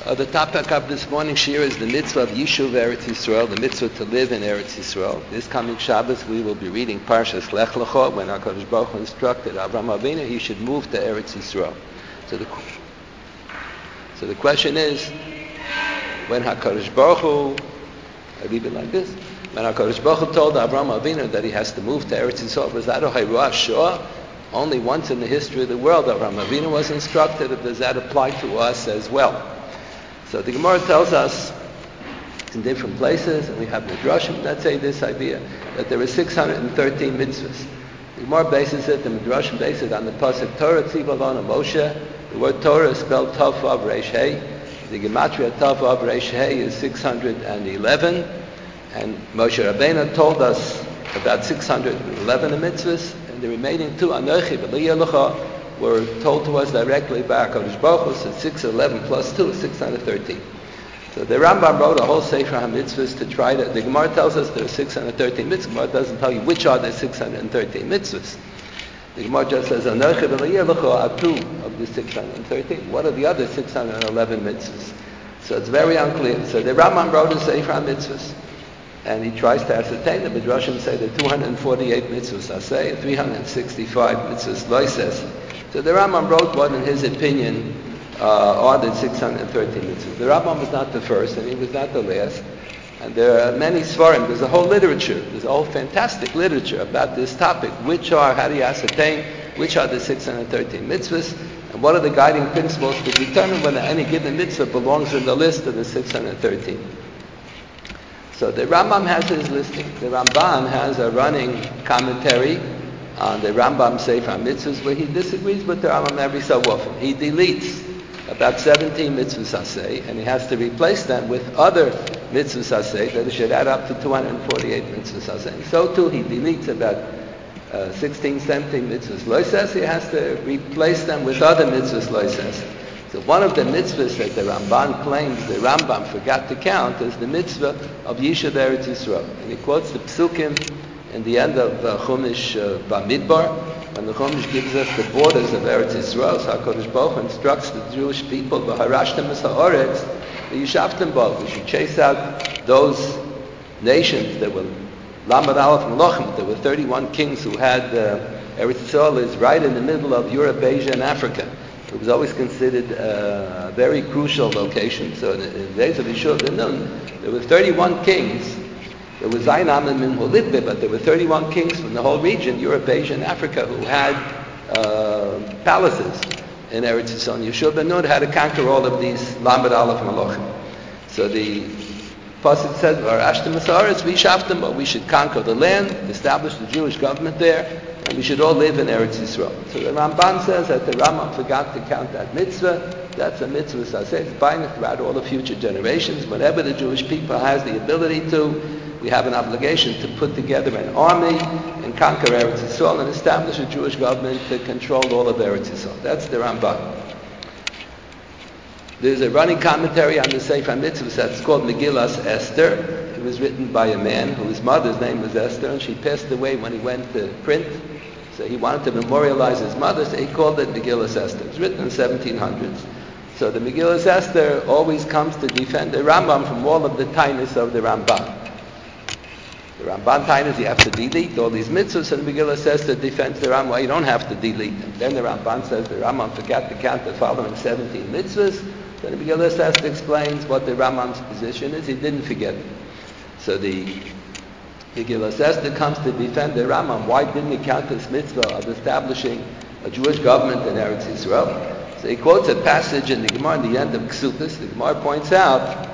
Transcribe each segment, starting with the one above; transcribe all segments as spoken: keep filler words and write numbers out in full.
Uh, the topic of this morning shir is the mitzvah of Yishuv Eretz Yisrael, the mitzvah to live in Eretz Yisrael. This coming Shabbos we will be reading Parshas Lech Lecha, when HaKadosh Baruch Hu instructed Avraham Avinu he should move to Eretz Yisrael. So the, so the question is, when HaKadosh Baruch Hu, I leave it like this, when HaKadosh Baruch Hu told Avraham Avinu that he has to move to Eretz Yisrael, was that a Hayrah Shah? Only once in the history of the world Avraham Avinu was instructed. Does that apply to us as well? So the Gemara tells us in different places, and we have Midrashim that say this idea, that there are six hundred thirteen mitzvahs. The Gemara bases it, the Midrashim bases it on the pasuk Torah Tziva Lanu Moshe. The word Torah is spelled Tav Vav Reish Hey. The Gematria Tav Vav Reish Hey is six hundred eleven, and Moshe Rabbeinu told us about six hundred eleven mitzvahs, and the remaining two, Anochi V'Liyah Lecha, were told to us directly by HaKadosh Baruch Hu. So six hundred eleven plus two is six hundred thirteen. So the Rambam wrote a whole Sefer HaMitzvahs to try to, the Gemara tells us there are six hundred thirteen mitzvahs. The Gemara doesn't tell you which are the six hundred thirteen mitzvahs. The Gemara just says, Anochi V'Liyah Lecha are two of the six hundred thirteen. What are the other six hundred eleven mitzvahs? So it's very unclear. So the Rambam wrote a Sefer HaMitzvahs, and he tries to ascertain. The Midrashim say the two hundred forty-eight mitzvahs aseh, three hundred sixty-five mitzvahs loises. So the Rambam wrote what, in his opinion, uh, are the six hundred thirteen mitzvahs. The Rambam was not the first, and he was not the last. And there are many svarim. There's a whole literature. There's a whole fantastic literature about this topic. Which are, how do you ascertain, which are the six hundred thirteen mitzvahs, and what are the guiding principles to determine whether any given mitzvah belongs in the list of the six hundred thirteen. So the Rambam has his listing. The Ramban has a running commentary on the Rambam Sefer HaMitzvahs, where he disagrees with the Rambam every so often. He deletes about seventeen mitzvahs aseh, and he has to replace them with other mitzvahs aseh that should add up to two hundred forty-eight mitzvahs aseh. So too he deletes about uh, sixteen, seventeen mitzvahs loises. He has to replace them with other mitzvahs loises. So one of the mitzvahs that the Ramban claims the Rambam forgot to count is the mitzvah of Yishuv Eretz Yisrael. And he quotes the Psukim in the end of uh, Chumash uh, Bamidbar, when the Chumash gives us the borders of Eretz Yisrael. So HaKadosh Baruch Hu instructs the Jewish people, V'harashtem es ha'oretz, v'yishavtem bo. We should chase out those nations that were Lamed Aleph Melachim. There were thirty-one kings who had uh, Eretz Yisrael is right in the middle of Europe, Asia, and Africa. It was always considered uh, a very crucial location. So in, in the days of Yeshua ben Nun, there were thirty-one kings. There was Zainam and Minholidbe, but there were thirty-one kings from the whole region, Europe, Asia, and Africa, who had uh, palaces in Eretz Yisrael. And Yeshua ben Nun had to conquer all of these Lamed Aleph Malachim. So the Pasuk says, "V'arashtem es ha'aretz v'yishavtem bo." We should conquer the land, establish the Jewish government there, and we should all live in Eretz Yisrael. So the Ramban says that the Rambam forgot to count that mitzvah. That's a mitzvah saseh. It's binding throughout all the future generations. Whenever the Jewish people has the ability to, we have an obligation to put together an army and conquer Eretz Yisrael and establish a Jewish government to control all of Eretz Yisrael. That's the Ramban. There's a running commentary on the Sefer HaMitzvahs that's called Megillas Esther. It was written by a man whose mother's name was Esther, and she passed away when he went to print. So he wanted to memorialize his mother, so he called it Megillas Esther. It was written in the seventeen hundreds. So the Megillas Esther always comes to defend the Rambam from all of the tightness of the Ramban. The Ramban tightness, you have to delete all these mitzvahs, and the Megillas Esther defends the Rambam. Well, you don't have to delete them. Then the Ramban says the Rambam forgot to count the following seventeen mitzvahs. Then the Megillas Esther explains what the Rambam's position is. He didn't forget it. So the Megillas Esther comes to defend the Rambam. Why didn't he count this mitzvah of establishing a Jewish government in Eretz Yisrael? So he quotes a passage in the Gemara in the end of Ksubis. The Gemara points out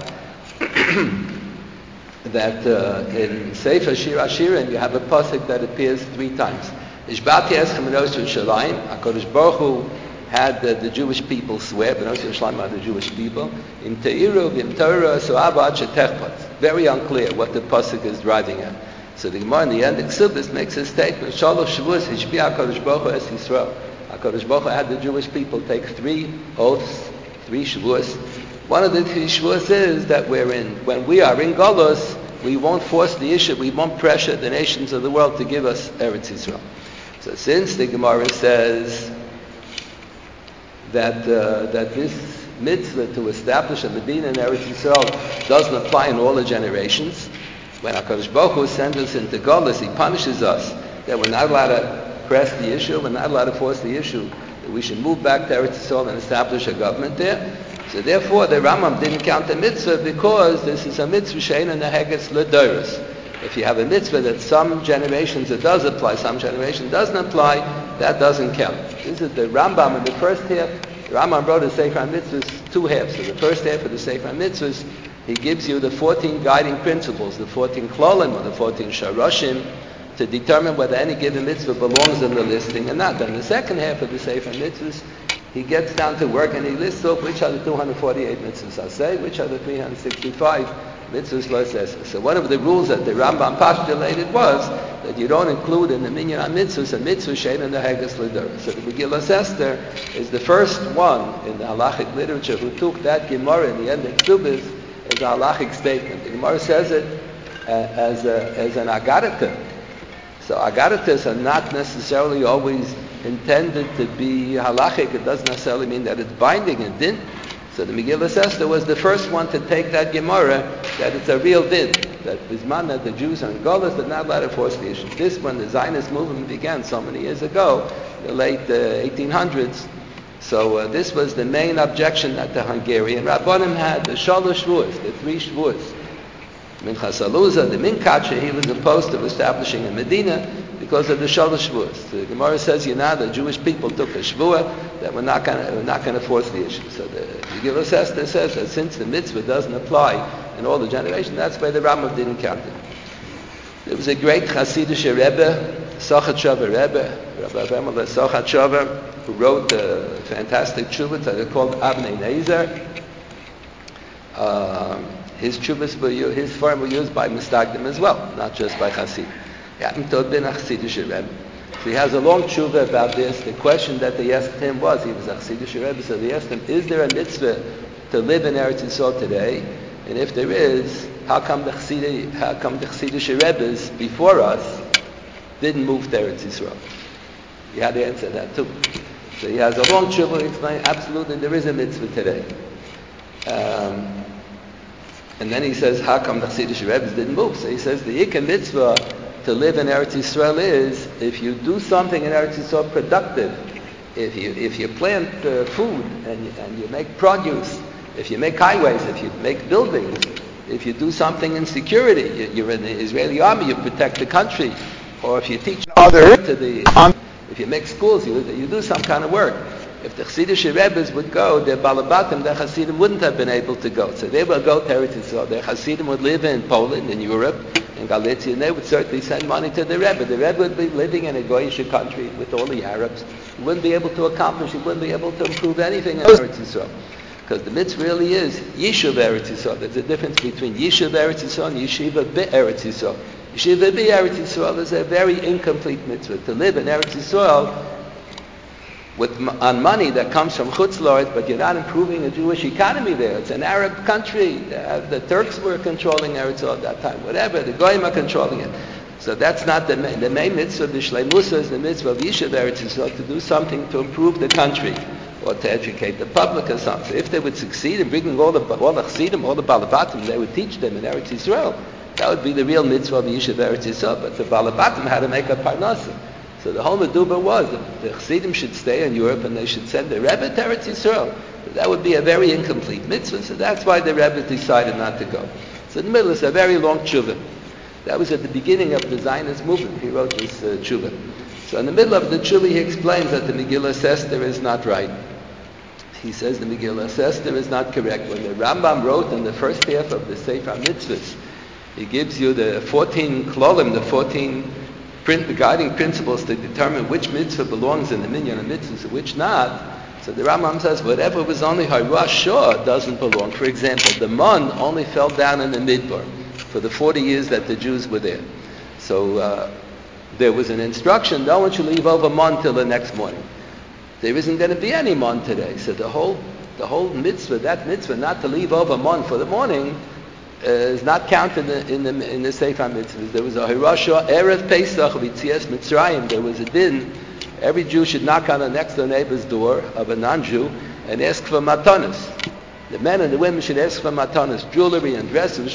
that uh, in Sefer Shir Hashirim you have a pasuk that appears three times. Ishbati eschem enos Yerushalayim. HaKadosh Baruch Hu had uh, the Jewish people swear, B'nos Yerushalayim are the Jewish people, Im Teiru v'im Torah so'ava shetechpat. Very unclear what the pasuk is driving at. So the Gemara in the end of Ksubis makes a statement, Shalosh Shavuos hishbi'a HaKadosh Baruch Hu es Yisrael. HaKadosh Baruch Hu had the Jewish people take three oaths, three Shavuos. One of the three Shavuos is that we're in, when we are in Golus, we won't force the issue, we won't pressure the nations of the world to give us Eretz Yisrael. So since the Gemara says that uh, that this mitzvah to establish a Medina in Eretz Yisrael doesn't apply in all the generations. When HaKadosh Baruch Hu sends us into Golus, He punishes us that we're not allowed to press the issue, we're not allowed to force the issue, that we should move back to Eretz Yisrael and establish a government there. So therefore, the Rambam didn't count the mitzvah because this is a mitzvah she'eina neheges l'doros. If you have a mitzvah that some generations it does apply, some generations doesn't apply, that doesn't count. This is the Rambam in the first half. The Rambam wrote the Sefer HaMitzvahs two halves. So the first half of the Sefer HaMitzvahs, he gives you the fourteen guiding principles, the fourteen klolim or the fourteen sharoshim, to determine whether any given mitzvah belongs in the listing or not. Then the second half of the Sefer HaMitzvahs, he gets down to work and he lists off which are the two hundred forty-eight mitzvahs I say, which are the three hundred sixty-five mitzvahs lo sesa. So one of the rules that the Rambam postulated was that you don't include in the minyan mitzvahs a mitzvah she'eina neheges l'doros. So the Megillas Esther is the first one in the halachic literature who took that Gemara in the end of Ksubis as a halachic statement. The Gemara says it uh, as, a, as an agarata. So agaratas are not necessarily always intended to be halachic. It doesn't necessarily mean that it's binding and din. So the Megillas Esther was the first one to take that Gemara, that it's a real din, that Bisman, that the Jews are in Golas, they're not allowed to force the issue. This, when the Zionist movement began so many years ago, the late uh, eighteen hundreds, so uh, this was the main objection that the Hungarian Rabbanim had, the Shalosh Shvuos, the three Shvuos. Minchas Aluza, the Minkacha, he was opposed to establishing a Medina because of the Shalosh Shvuos. The Gemara says, you know, the Jewish people took a Shvuah that we're not going to we're not going to force the issue. So the Megillas Esther says that since the mitzvah doesn't apply in all the generations, that's why the Rambam didn't count it. There was a great Hasidic Rebbe, Sochachover Rebbe, Rabbi Avimelech Sochachover, who wrote a fantastic tshuvah that are called Avnei Nezer. Um, his tshuvahs were used, his form were used by Mistagdim as well, not just by Hasid. He happened to have been a Chassidish Rebbe. So he has a long tshuvah about this. The question that they asked him was, he was a Chassidish Rebbe, so they asked him, is there a mitzvah to live in Eretz Yisrael today? And if there is, how come the Chassidish, how come the Chassidish Rebbes before us didn't move to Eretz Yisrael? He had to answer that too. So he has a long tshuvah explaining, absolutely, there is a mitzvah today. Um, and then he says, how come the Chassidish Rebbes didn't move? So he says, the Ikka mitzvah to live in Eretz Yisrael is, if you do something in Eretz Yisrael productive, if you if you plant uh, food and you, and you make produce, if you make highways, if you make buildings, if you do something in security, you, you're in the Israeli army, you protect the country, or if you teach other to the, if you make schools, you you do some kind of work. If the Chassidish Rebbes would go, the Balabatim, the Hasidim wouldn't have been able to go. So they would go to Eretz Yisrael. The Hasidim would live in Poland, in Europe, in Galicia, and they would certainly send money to the Rebbe. The Rebbe would be living in a Goyish country with all the Arabs. He wouldn't be able to accomplish, he wouldn't be able to improve anything in Eretz Yisrael. Because the mitzvah really is Yishuv Eretz Yisrael. There's a difference between Yishuv Eretz Yisrael and Yeshiva Be Eretz Yisrael. Yeshiva Be Eretz Yisrael is a very incomplete mitzvah. To live in Eretz Yisrael with on money that comes from Chutz La'aretz, but you're not improving the Jewish economy there. It's an Arab country. Uh, the Turks were controlling Eretz Yisrael at that time. Whatever, the Goyim are controlling it. So that's not the main, the main mitzvah of the Shlei Musa is the mitzvah of Yishuv Eretz Yisrael, to do something to improve the country or to educate the public or something. So if they would succeed in bringing all the all the Chassidim, all the Balabatim, they would teach them in Eretz Yisrael. That would be the real mitzvah of Yishuv Eretz Yisrael. But the Balabatim had to make a parnasa. So the whole meduba was that the Chassidim should stay in Europe and they should send the Rebbe to Eretz Yisrael. That would be a very incomplete mitzvah, so that's why the Rebbe decided not to go. So in the middle is a very long tshuvah. That was at the beginning of the Zionist movement. He wrote this uh, tshuvah. So in the middle of the tshuvah he explains that the Megillas Esther is not right. He says the Megillas Esther is not correct. When the Rambam wrote in the first half of the Sefer HaMitzvahs, he gives you the fourteen klolim, the fourteen the guiding principles to determine which mitzvah belongs in the minyan of mitzvahs and which not. So the Rambam says whatever was only Harash Shah doesn't belong. For example, the man only fell down in the Midbar for the forty years that the Jews were there. So uh, there was an instruction, no one should leave over man till the next morning. There isn't going to be any man today. So the whole the whole mitzvah, that mitzvah not to leave over man for the morning, Uh, is not counted in the in the, in the Sefer Mitzvahs. There was a Hirasha Erev Pesach of Yitzias Mitzrayim. There was a din. Every Jew should knock on the next door neighbor's door of a non-Jew and ask for matanos. The men and the women should ask for matanas, jewelry and dresses.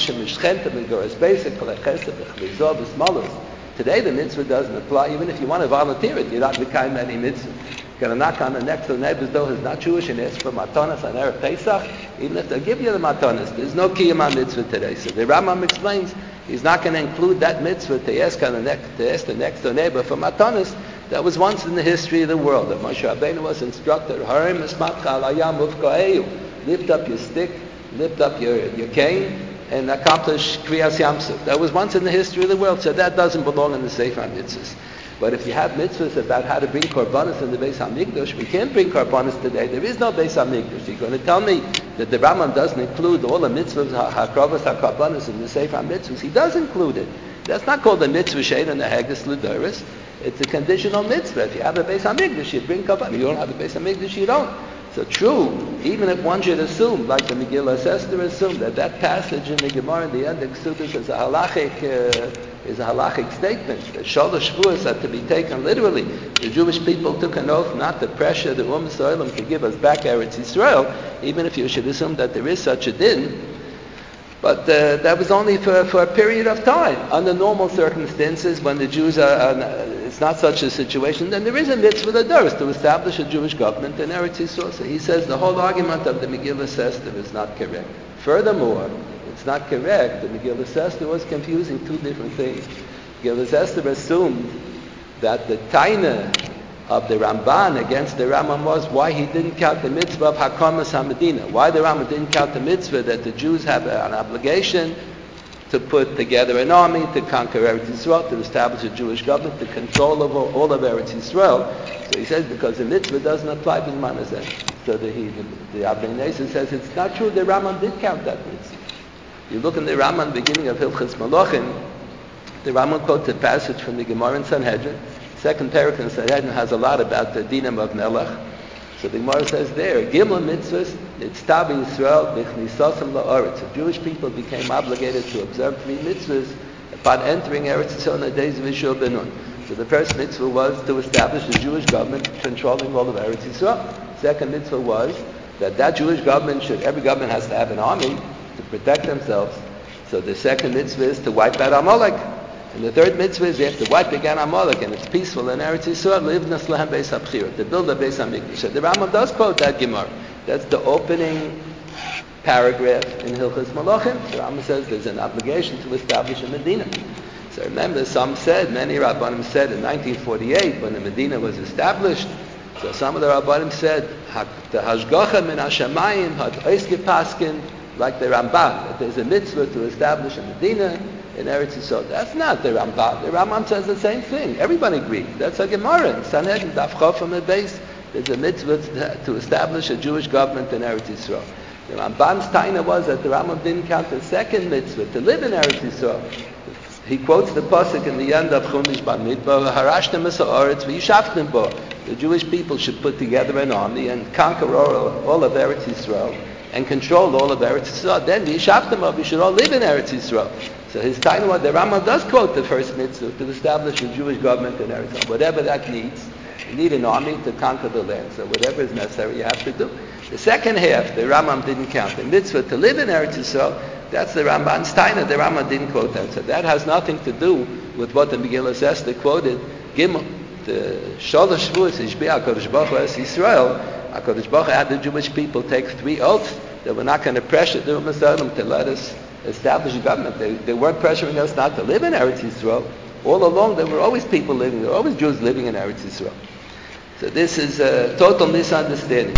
Today the mitzvah doesn't apply. Even if you want to volunteer it, you're not becoming any mitzvah. You're going to knock on the next door neighbor's door who's not Jewish and ask for matanas on Erev Pesach. Even if they'll give you the matanas, there's no kiyum mitzvah today. So the Rambam explains he's not going to include that mitzvah to ask on the next to ask the next door neighbor for matanas. That was once in the history of the world. That Moshe Rabbeinu was instructed, Harim esmatcha al hayam uvko'ehu. Lift up your stick, lift up your, your cane, and accomplish Kriyas Yamsuf. That was once in the history of the world, so that doesn't belong in the Sefer HaMitzvahs. But if you have mitzvahs about how to bring korbanos in the Beis HaMikdash, we can't bring korbanos today. There is no Beis HaMikdash. You're going to tell me that the Rambam doesn't include all the mitzvahs, hakrovas, hakorbanos in the Sefer HaMitzvahs. He does include it. That's not called a mitzvah shein and the Haggis L'Doros. It's a conditional mitzvah. If you have a Beis HaMikdash, you bring korbanos. You don't have a Beis HaMikdash, you don't. So true, even if one should assume, like the Megillah Esther assumed, that that passage in the Gemara in the end of Ksubis is a halachic, uh, is a halachic statement, that Shalosh Shavuos are to be taken literally. The Jewish people took an oath not to pressure the Umm Yisraelim to give us back Eretz Yisrael, even if you should assume that there is such a din. But uh, that was only for, for a period of time. Under normal circumstances, when the Jews are, are it's not such a situation, then there is a mitzvah l'doros to establish a Jewish government in Eretz Yisrael. So he says the whole argument of the Megillah Esther is not correct. Furthermore, it's not correct. The Megillah Esther was confusing two different things. Megillah Esther assumed that the taina of the Ramban against the Rambam was why he didn't count the mitzvah of Hakamas HaMedina. Why the Rambam didn't count the mitzvah that the Jews have an obligation to put together an army, to conquer Eretz Yisrael, to establish a Jewish government, to control over all of Eretz Yisrael. So he says because the mitzvah doesn't apply to the Manazeh. So the, he, the, the Avnei Nezer says it's not true. The Rambam did count that mitzvah. You look in the Rambam, beginning of Hilchos Malachim, the Rambam quotes a passage from the Gemara in Sanhedrin. Second paragraph in Sanhedrin has a lot about the dinim of Melech. So the Gemara says there, Gimel mitzvahs, nitztav Yisrael b'chnisasam la'aretz. The Jewish people became obligated to observe three mitzvahs upon entering Eretz Yisrael in the days of Yeshua ben Nun. So the first mitzvah was to establish a Jewish government controlling all of Eretz Yisrael. Second mitzvah was that that Jewish government should, every government has to have an army to protect themselves. So the second mitzvah is to wipe out Amalek. And the third mitzvah is they have to wipe again Amalek, and it's peaceful in Eretz Yisrael, live Naslehem Beis HaBchira, to build a Beis HaMikdash. So the Rambam does quote that Gemara. That's the opening paragraph in Hilchos Malachim. The Rambam says there's an obligation to establish a Medina. So remember, some said, many Rabbanim said in nineteen forty-eight, when the Medina was established, so some of the Rabbanim said, the Hashgacha min Hashamayim had Oiske Paskin, like the Rambam, that there's a mitzvah to establish a Medina in Eretz Yisrael. That's not the Rambam. The Rambam says the same thing. Everybody agrees. That's a Gemara in Sanhedrin, Daf Chof from the base. There's a mitzvah to establish a Jewish government in Eretz Yisrael. The Rambam's taina was that the Rambam didn't count the second mitzvah, to live in Eretz Yisrael. He quotes the pasuk in the end of Chumash Bamidbar, Harashtem es ha'aretz v'yishaftem bo. The Jewish people should put together an army and conquer all, all of Eretz Yisrael and control all of Eretz Yisrael. Then v'yishaftem bo, we should all live in Eretz Yisrael. So his taina was, the Rambam does quote the first mitzvah to establish a Jewish government in Eretz Yisrael. Whatever that needs. You need an army to conquer the land. So whatever is necessary, you have to do. The second half, the Rambam didn't count. The mitzvah to live in Eretz Yisrael, that's the Ramban's taina. The Rambam didn't quote that. So that has nothing to do with what the Megillah Esther quoted. Gimel, the Shalosh Shavuos, Ishbi HaKadosh Baruch Hu Es Yisrael, HaKadosh Baruch Hu had the Jewish people take three oaths that we're not going to pressure the Umm Yisraelim to let us establish a government. They, they weren't pressuring us not to live in Eretz Yisrael. All along, there were always people living, there were always Jews living in Eretz Yisrael. So this is a total misunderstanding.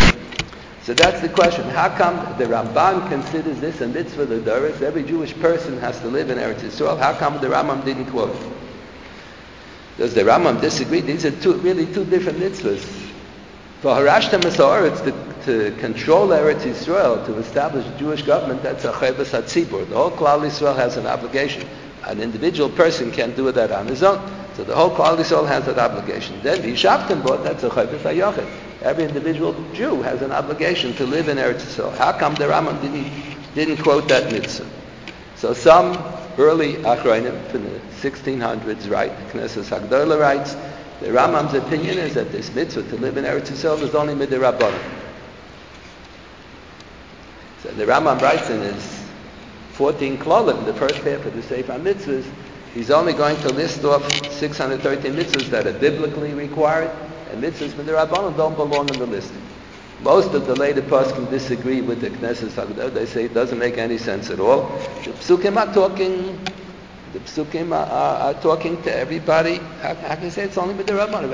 So that's the question. How come the Ramban considers this a mitzvah l'doros? Every Jewish person has to live in Eretz Yisrael. How come the Rambam didn't quote it? Does the Rambam disagree? These are two, really two different mitzvahs. For Harashtem es ha'aretz, to, to control Eretz Yisrael, to establish a Jewish government, that's a chayvas hatzibur. The whole Klal Yisrael has an obligation. An individual person can't do that on his own. So the whole Klal Yisrael has that obligation. Then v'yishaftem bo, that's a chayvus hayochid. Every individual Jew has an obligation to live in Eretz Yisrael. How come the Rambam didn't, didn't quote that mitzvah? So some early Achronim from the sixteen hundreds write, the Knesset Hagdolah writes, the Rambam's opinion is that this mitzvah to live in Eretz Yisrael is only midirabbanan. The Rambam writes in his fourteen Klolim, the first half of the Sefer Mitzvahs, he's only going to list off six hundred thirteen mitzvahs that are biblically required, and mitzvahs Midrabanan don't belong in the listing. Most of the later poskim disagree with the Knesset Haggadah. They say it doesn't make any sense at all. The Psukim are talking, the Psukim are, are, are talking to everybody. How, how can you say it's only Midrabanan?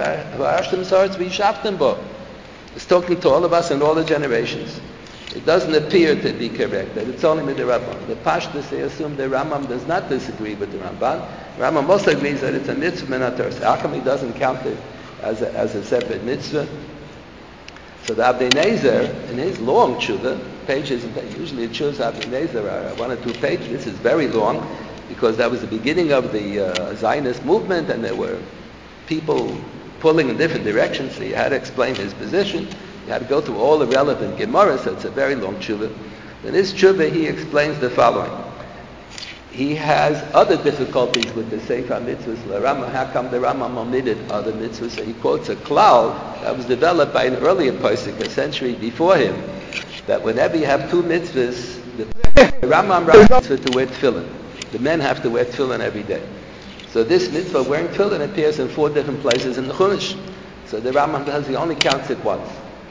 It's talking to all of us and all the generations. It doesn't appear to be correct that it's only Midrabanan. The Pashtus, they assume the Rambam does not disagree with the Ramban. Rambam also agrees that it's a mitzvah min haTorah. So how come he doesn't count it as a, as a separate mitzvah? So the Abdei Nezer, in his long tshuva, pages, usually the tshuvas of Abdei Nezer are one or two pages. This is very long, because that was the beginning of the uh, Zionist movement, and there were people pulling in different directions, so you had to explain his position. You had to go through all the relevant Gemara, so it's a very long tshuva. In his tshuva, he explains the following. He has other difficulties with the Sefer Mitzvahs. The Rambam, how come the Rambam omitted other mitzvahs? So he quotes a klal that was developed by an earlier posek, a century before him, that whenever you have two mitzvahs, the, the Rambam writes mitzvah to wear tefillin. The men have to wear tefillin every day. So this mitzvah, wearing tefillin, appears in four different places in the Chumash. So the Rambam does, he only counts it once.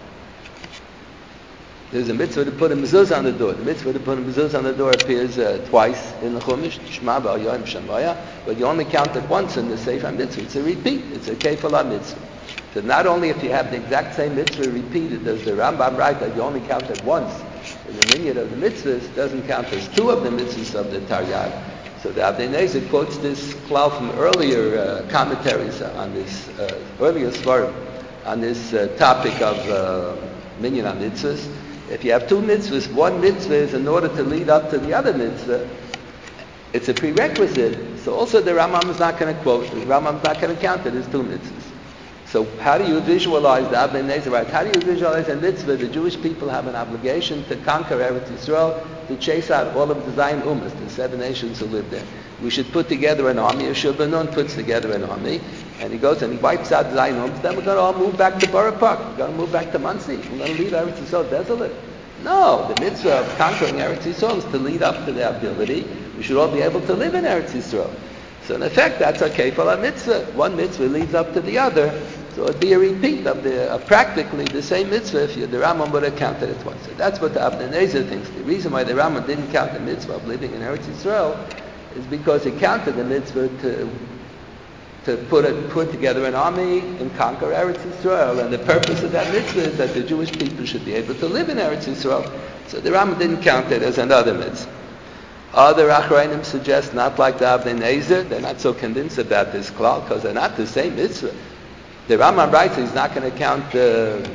There's a mitzvah to put a mezuzah on the door. The mitzvah to put a mezuzah on the door appears uh, twice in the Chumash, Shema b'Alyoim Shemaya, but you only count it once in the Sefer Mitzvah. It's a repeat. It's a kefalah mitzvah. So not only if you have the exact same mitzvah repeated, does the Rambam write that you only count it once in the minyan of the mitzvahs, it doesn't count as two of the mitzvahs of the Taryag. So the Abdei Nezer quotes this klal from earlier uh, commentaries on this, uh, earlier svarim, on this uh, topic of uh, minyan mitzvahs. If you have two mitzvahs, one mitzvah is in order to lead up to the other mitzvah. It's a prerequisite. So also the Rambam is not going to quote, the Rambam is not going to count it as two mitzvahs. So how do you visualize the Abdei Nezer? Right? How do you visualize a mitzvah? The Jewish people have an obligation to conquer Eretz Yisrael, to chase out all of the Zion Ummahs, the seven nations who live there. We should put together an army. Yeshua ben Nun puts together an army, and he goes and he wipes out the Zion Ummahs. Then we're going to all move back to Borough Park. We're going to move back to Muncie. We're going to leave Eretz Yisrael desolate. No, the mitzvah of conquering Eretz Yisrael is to lead up to the ability. We should all be able to live in Eretz Yisrael. So in effect, that's a kefalah mitzvah. One mitzvah leads up to the other. So it'd be a repeat of the uh, practically the same mitzvah if you, the Rambam would have counted it once. So that's what the Abdei Nezer thinks. The reason why the Rambam didn't count the mitzvah of living in Eretz Yisrael is because he counted the mitzvah to to put a, put together an army and conquer Eretz Yisrael, and the purpose of that mitzvah is that the Jewish people should be able to live in Eretz Yisrael. So the Rambam didn't count it as another mitzvah. Other Achrayim suggest not like the Abdei Nezer. They're not so convinced about this klal because they're not the same mitzvah. The Rambam writes he's not going to count uh,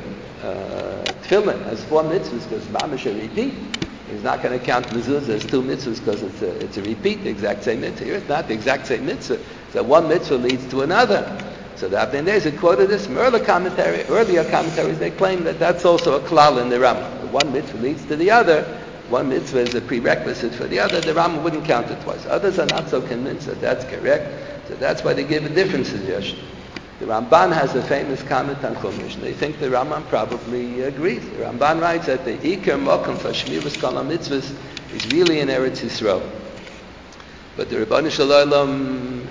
uh, tefillin as four mitzvahs because mamash a repeat. He's not going to count mezuzah as two mitzvahs because it's a, it's a repeat, the exact same mitzvah. Here it's not the exact same mitzvah. So one mitzvah leads to another. So the Abdei Nezer quoted this from earlier commentary, earlier commentaries. They claim that that's also a klal in the Rambam. One mitzvah leads to the other. One mitzvah is a prerequisite for the other. The Rambam wouldn't count it twice. Others are not so convinced that that's correct. So that's why they give a different suggestion. The Ramban has a famous comment on Chumash, and they think the Rambam probably agrees. The Ramban writes that the Iker Mokum for Shmiras Kol HaMitzvahs is really in Eretz Yisrael. But the Ribono Shel Olam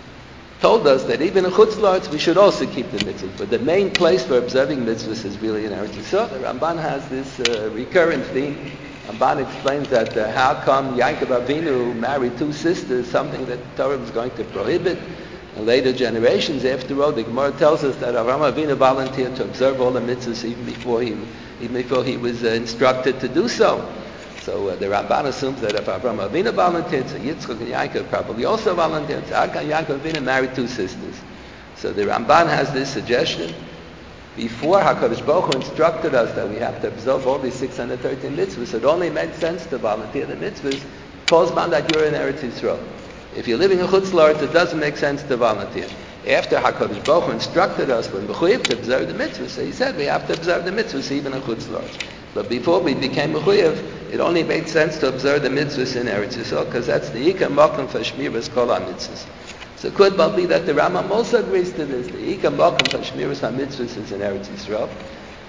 told us that even in Chutz La'aretz we should also keep the mitzvahs. But the main place for observing mitzvahs is really in Eretz Yisrael. The Ramban has this uh, recurrent theme. Ramban explains that uh, how come Yaakov Avinu married two sisters, something that the Torah was going to prohibit. In later generations, after all, the Gemara tells us that Avraham Avinu volunteered to observe all the mitzvahs even before he, even before he was uh, instructed to do so. So uh, the Ramban assumes that if Avraham Avinu volunteered, so Yitzchak and Yaakov probably also volunteered. So how can Yaakov Avinu married two sisters? So the Ramban has this suggestion. Before HaKadosh Baruch Hu instructed us that we have to observe all these six hundred thirteen mitzvahs, it only made sense to volunteer the mitzvahs, correspond that you're in Eretz Yisrael. If you're living in Chutz La'aretz, it doesn't make sense to volunteer. After HaKadosh Baruch Hu instructed us when mechuyev to observe the mitzvahs, so he said we have to observe the mitzvahs even in Chutz La'aretz. But before we became mechuyev, it only made sense to observe the mitzvahs in Eretz Yisrael because that's the Ikar Mokum for Shmiras Kol HaMitzvahs. So it could well be that the Rambam also agrees to this. The Ikar Mokum for Shmiras HaMitzvahs is in Eretz Yisrael.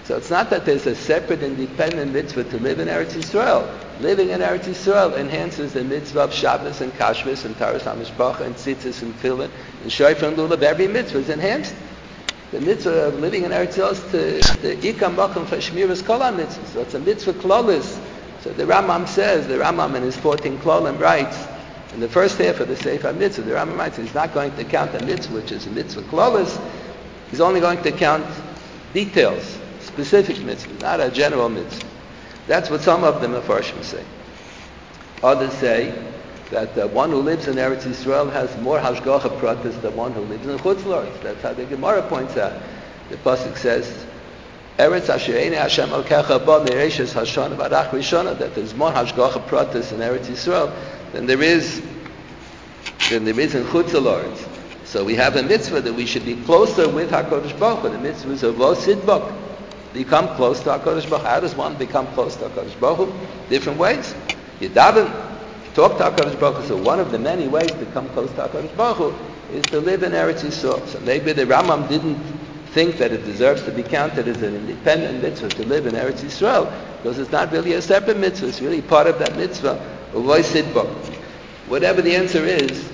So it's not that there's a separate, independent mitzvah to live in Eretz Yisrael. Living in Eretz Yisrael enhances the mitzvah of Shabbos and Kashrus and Taras HaMishpacha and Tzitzis and Tefillin and Shofar and Lulav. Every mitzvah is enhanced. The mitzvah of living in Eretz Yisrael is to the Ikam Makom for Shmiras Kol HaMitzvah. So it's a mitzvah klolis. So the Rambam says, the Rambam in his fourteen Klolim writes, in the first half of the Sefer Mitzvah, the Rambam writes he's not going to count a mitzvah, which is a mitzvah klolis. He's only going to count details, specific mitzvahs, not a general mitzvah. That's what some of the Mefarshim say. Others say that the one who lives in Eretz Yisrael has more hashgacha pratis than one who lives in Chutz La'aretz. That's how the Gemara points out. The pasuk says, Eretz asher einei Hashem alkecha ba mereishis hashana v'arach rishona, that there's more hashgacha pratis in Eretz Yisrael than there is than there is in Chutz La'aretz. So we have a mitzvah that we should be closer with HaKadosh Baruch Hu. The mitzvah is of Vosidbok. Become close to HaKadosh Baruch Hu. How does one become close to HaKadosh Baruch Hu? Different ways. You daven, talk to HaKadosh Baruch Hu. So one of the many ways to come close to HaKadosh Baruch Hu is to live in Eretz Yisrael. So maybe the Rambam didn't think that it deserves to be counted as an independent mitzvah to live in Eretz Yisrael, because it's not really a separate mitzvah. It's really part of that mitzvah of Vosidbok. Whatever the answer is,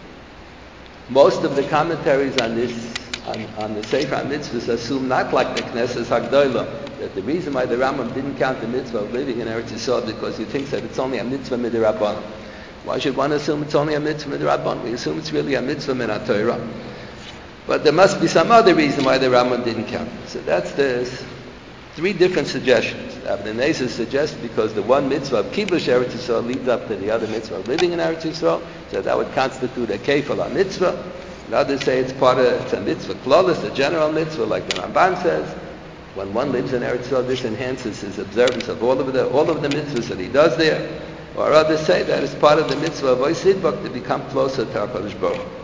most of the commentaries on this, on, on the Sefer HaMitzvahs, assume not like the Knesset HaGdolah, that the reason why the Rambam didn't count the mitzvah of living in Eretz Yisrael because he thinks that it's only a mitzvah midirabban. Why should one assume it's only a mitzvah midirabban? We assume it's really a mitzvah min HaTorah. But there must be some other reason why the Rambam didn't count it. So that's the three different suggestions. Avnei Nezer suggests because the one mitzvah of Kibush Eretz Yisrael leads up to the other mitzvah of living in Eretz Yisrael, so that would constitute a kefal mitzvah. And others say it's part of, it's a mitzvah klolis, a general mitzvah, like the Ramban says. When one lives in Eretz Yisrael, this enhances his observance of all of the all of the mitzvahs that he does there. Or others say that it's part of the mitzvah of Vosidbok to become closer to HaKadosh Baruch Hu.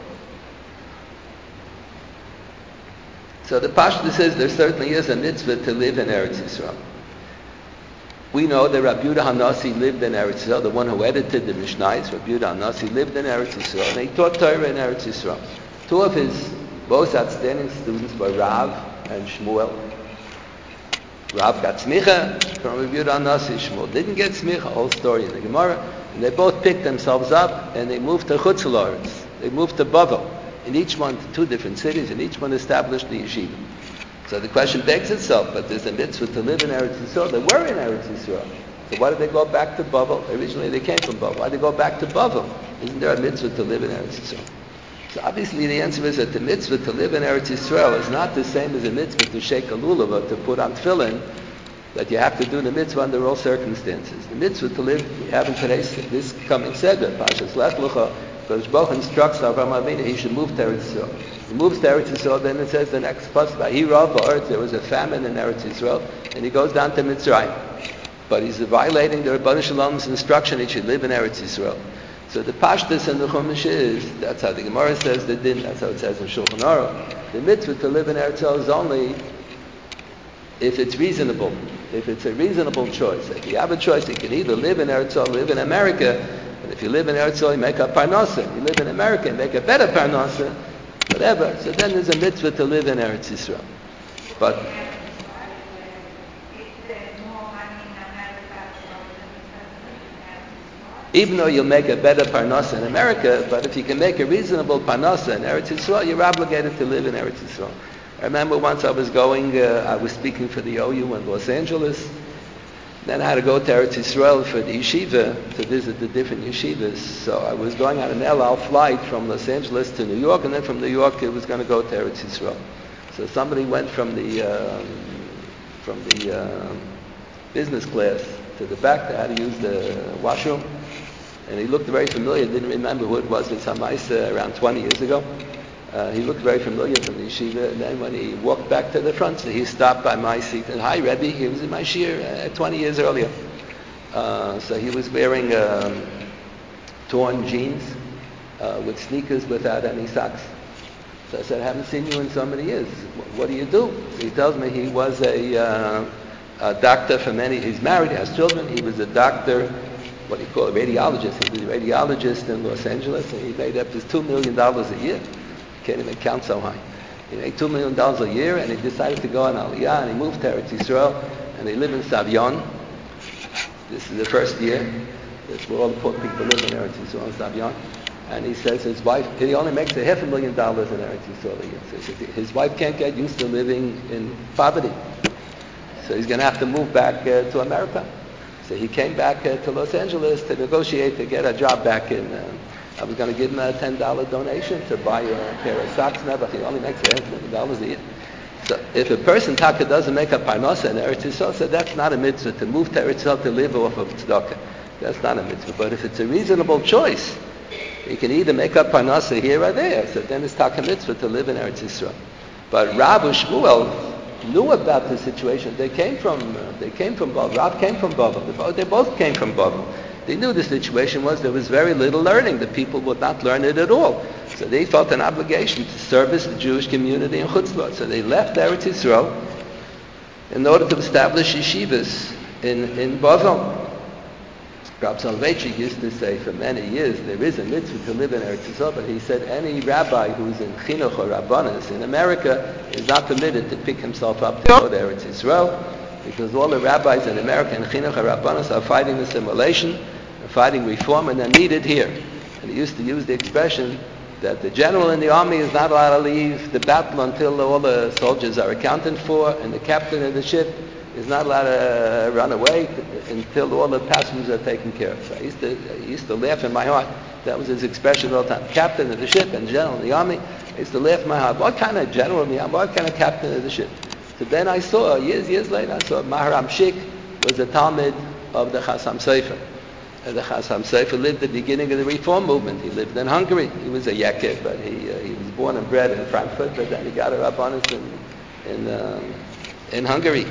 So the Pashto says there certainly is a mitzvah to live in Eretz Yisrael. We know that Rabbi Yehuda HaNasi lived in Eretz Yisrael, the one who edited the Mishnayos. Rabbi Yehuda HaNasi lived in Eretz Yisrael, and he taught Torah in Eretz Yisrael. Two of his most outstanding students were Rav and Shmuel. Rav got smicha from Rabbi Yehuda HaNasi. Shmuel didn't get smicha, whole story in the Gemara. And they both picked themselves up, and they moved to Chutz La'aretz. They moved to Bavel. In each one, to two different cities, and each one established the yeshiva. So the question begs itself, but there's a mitzvah to live in Eretz Yisrael. They were in Eretz Yisrael. So why did they go back to Bavel? Originally they came from Bavel. Why did they go back to Bavel? Isn't there a mitzvah to live in Eretz Yisrael? So obviously the answer is that the mitzvah to live in Eretz Yisrael is not the same as a mitzvah to shake a lulav or to put on tefillin, that you have to do the mitzvah under all circumstances. The mitzvah to live, we have in today's, this coming Seder, Parshas Lech Lecha, because Baruch instructs Avraham Avinu he should move to Eretz Yisrael. He moves to Eretz Yisrael, then it says the next pasuk, Vayirav ba'aretz, there was a famine in Eretz Yisrael, and he goes down to Mitzrayim. But he's violating the Rebbeinu Shalom's instruction he should live in Eretz Yisrael. So the pashtus in the Chumash is, that's how the Gemara says the din, that's how it says in Shulchan Aruch. The mitzvah to live in Eretz Yisrael is only if it's reasonable, if it's a reasonable choice. If you have a choice, you can either live in Eretz Yisrael or live in America. And if you live in Eretz Yisrael, you make a parnasa. If you live in America, you make a better parnasa, whatever. So then there's a mitzvah to live in Eretz Yisrael. But even though you'll make a better parnasa in America, but if you can make a reasonable parnasa in Eretz Yisrael, you're obligated to live in Eretz Yisrael. I remember once I was going, uh, I was speaking for the O U in Los Angeles. Then I had to go to Eretz Yisrael for the yeshiva, to visit the different yeshivas. So I was going on an El Al flight from Los Angeles to New York, and then from New York it was going to go to Eretz Yisrael. So somebody went from the uh, from the uh, business class to the back. They had to use the washroom, and he looked very familiar. Didn't remember who it was. It's Hamaisa around twenty years ago. Uh, he looked very familiar from the yeshiva, and then when he walked back to the front, so he stopped by my seat, and hi Rebbe, he was in my shir uh, twenty years earlier. Uh, so he was wearing um, torn jeans uh, with sneakers without any socks. So I said, I haven't seen you in so many years. What do you do? So he tells me he was a, uh, a doctor for many, he's married, he has children, he was a doctor, what do you call it, radiologist. He was a radiologist in Los Angeles, and he made up his two million dollars a year. Can't even count so high. He made two million dollars a year, and he decided to go on Aliyah, and he moved to Eretz Yisrael, and they live in Savion. This is the first year. That's where all the poor people live in Eretz Yisrael, in Savion. And he says his wife, he only makes a half a million dollars in Eretz Yisrael a year. So he says his wife can't get used to living in poverty. So he's going to have to move back uh, to America. So he came back uh, to Los Angeles to negotiate to get a job back in. Uh, I was going to give him a ten dollars donation to buy a pair of socks. Never, he only makes a half a million dollars a year. So if a person taka doesn't make a parnasa in Eretz Yisrael, so that's not a mitzvah to move to Eretz Yisrael to live off of tzedakah. That's not a mitzvah. But if it's a reasonable choice, you can either make up parnasa here or there. So then it's taka mitzvah to live in Eretz Yisrael. But Rav Shmuel knew about the situation. They came from uh, they came from Bavel. Rav came from Bavel. They both came from Bavel. They knew the situation was there was very little learning. The people would not learn it at all. So they felt an obligation to service the Jewish community in Chutz La'aretz. So they left Eretz Yisrael in order to establish yeshivas in, in Bavel. Rab Soloveitchik used to say for many years there is a mitzvah to live in Eretz Yisrael, but he said any rabbi who's in chinuch or rabbanos in America is not permitted to pick himself up to go to Eretz Yisrael, because all the rabbis in America in chinuch or rabbanos are fighting assimilation, are fighting reform, and they're needed here. And he used to use the expression that the general in the army is not allowed to leave the battle until all the soldiers are accounted for, and the captain of the ship is not allowed to run away until all the passengers are taken care of. So I used to, I used to laugh in my heart. That was his expression all the time. Captain of the ship and general in the army. I used to laugh in my heart. What kind of general in the army? What kind of captain of the ship? So then I saw, years, years later, I saw Maharam Shik was a Talmud of the Chassam Sofer. And the Chassam Sofer lived at the beginning of the Reform movement. He lived in Hungary. He was a Yekir, but he uh, he was born and bred in Frankfurt, but then he got a Rabbanus in, in, um, in Hungary.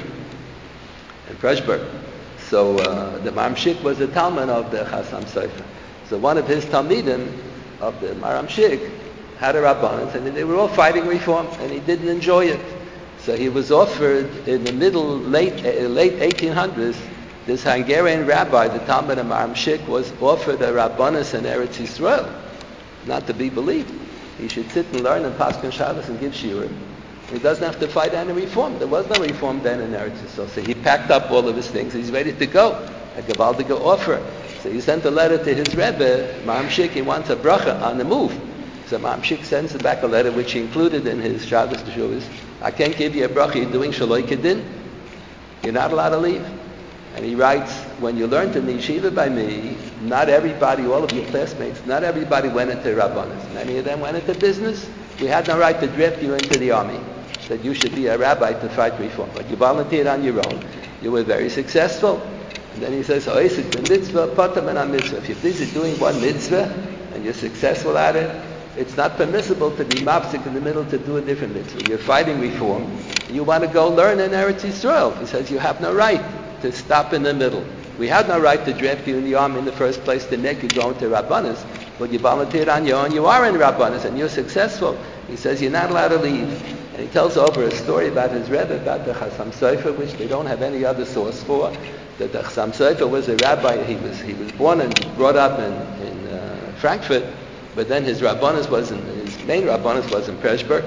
In Pressburg. So uh, the Maramshik was the Talmud of the Chassam Sofer. So one of his Talmidim of the Maramshik had a Rabbanus, and they were all fighting reform, and he didn't enjoy it. So he was offered in the middle, late uh, late eighteen hundreds, this Hungarian rabbi, the Talmud of Maramshik, was offered a Rabbanus in Eretz Yisrael, not to be believed. He should sit and learn and Paskin Shabbos and give shiurim. He doesn't have to fight any reform. There was no reform then in Eretz Yisrael. So he packed up all of his things. He's ready to go. A Gavaldiga offer. So he sent a letter to his Rebbe, Maramshik. He wants a bracha on the move. So Maramshik sends back a letter which he included in his Shabbos Teshuvis. I can't give you a bracha. You're doing Shaloi Kedin. You're not allowed to leave. And he writes, when you learned in the yeshiva by me, not everybody, all of your classmates, not everybody went into Rabbanis. Many of them went into business. We had no right to draft you into the army, that you should be a rabbi to fight reform. But you volunteered on your own. You were very successful. And then he says, oh, the mitzvah, patam and mitzvah. If you're busy doing one mitzvah and you're successful at it, it's not permissible to be mapsik in the middle to do a different mitzvah. You're fighting reform. You want to go learn in Eretz Yisrael. He says, you have no right to stop in the middle. We had no right to draft you in the army in the first place to make you go into Rabbanis. But you volunteered on your own. You are in Rabbanis and you're successful. He says, you're not allowed to leave. And he tells over a story about his Rebbe, about the Chassam Sofer, which they don't have any other source for. That the Chassam Sofer was a rabbi. He was he was born and brought up in, in uh, Frankfurt, but then his Rabbanis was in, his main Rabbanis was in Pressburg.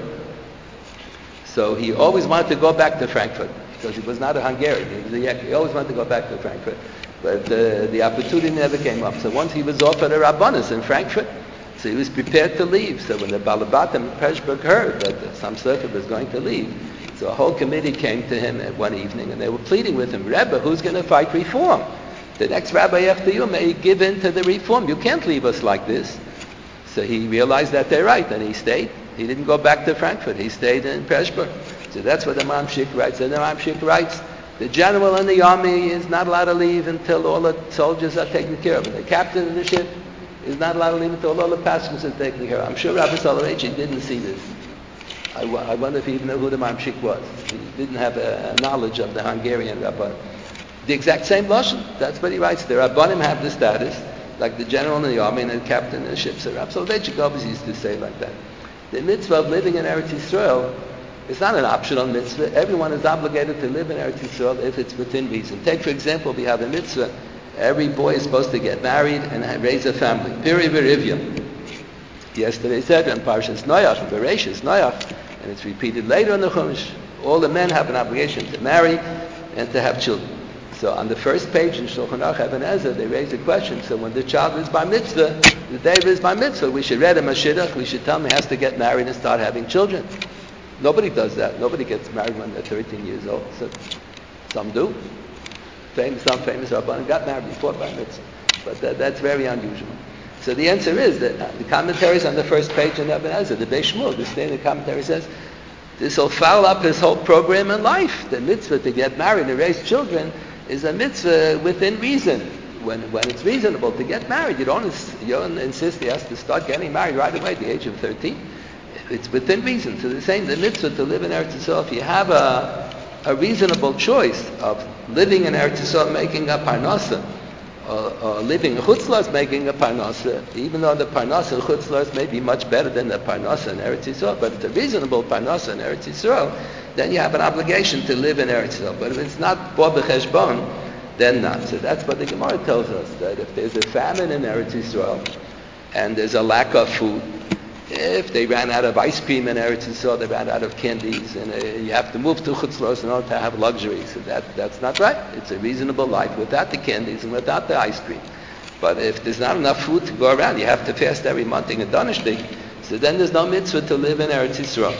So he always wanted to go back to Frankfurt, because he was not a Hungarian. He was a Yek. He always wanted to go back to Frankfurt. But uh, the opportunity never came up. So once he was offered a Rabbanis in Frankfurt, so he was prepared to leave. So when the Balabatim in Pressburg heard that the Chassam Sofer was going to leave, so a whole committee came to him at one evening, and they were pleading with him, Rebbe, who's going to fight reform? The next rabbi after you may give in to the reform. You can't leave us like this. So he realized that they're right, and he stayed. He didn't go back to Frankfurt. He stayed in Pressburg. So that's what the Maramshik writes. And the Maramshik writes, the general in the army is not allowed to leave until all the soldiers are taken care of. And the captain of the ship is not allowed to leave until all the passengers are taken care of. I'm sure Rabbi Soloveitchik didn't see this. I, w- I wonder if he even knew who the Maramshik was. He didn't have a, a knowledge of the Hungarian Rabban. The exact same Lashon. That's what he writes. The Rabbanim have the status, like the general in the army and the captain in the ship. So Rabbi Soloveitchik always used to say like that. The mitzvah of living in Eretz Yisrael is not an optional mitzvah. Everyone is obligated to live in Eretz Yisrael if it's within reason. Take, for example, we have a mitzvah. Every boy is supposed to get married and raise a family. Piri v'rivya. Yesterday said in Parshas Noach, Bereshis Noach, And it's repeated later in the Chumash. All the men have an obligation to marry and to have children. So on the first page in Shulchan Aruch Even Ezer, they raise a question. So when the child is bar mitzvah, the day of his bar mitzvah, we should read him a shidduch, we should tell him he has to get married and start having children. Nobody does that. Nobody gets married when they're thirteen years old. So some do. Famous, some famous Rabbanim got married before bar mitzvah. But that, that's very unusual. So the answer is that uh, the commentaries on the first page in Even Ezer, the Beis Shmuel, the thing the commentary says, this will foul up his whole program in life. The mitzvah to get married and raise children is a mitzvah within reason. When when it's reasonable to get married, you don't you don't insist he has to start getting married right away at the age of thirteen. It's within reason. So the same, the mitzvah to live in Eretz Yisrael, if you have a a reasonable choice of living in Eretz Yisrael, making a parnasa, or, or living in Chutz La'aretz, making a parnasa, even though the parnasa in Chutz La'aretz may be much better than the parnasa in Eretz Yisrael, but it's a reasonable parnasa in Eretz Yisrael, then you have an obligation to live in Eretz Yisrael. But if it's not bo b'cheshbon, then not. So that's what the Gemara tells us, that if there's a famine in Eretz Yisrael and there's a lack of food, if they ran out of ice cream in Eretz Yisrael, they ran out of candies, and uh, you have to move to Chutz La'aretz in order to have luxury. So that, that's not right. It's a reasonable life without the candies and without the ice cream. But if there's not enough food to go around, you have to fast every month in a donishtik, so then there's no mitzvah to live in Eretz Yisrael.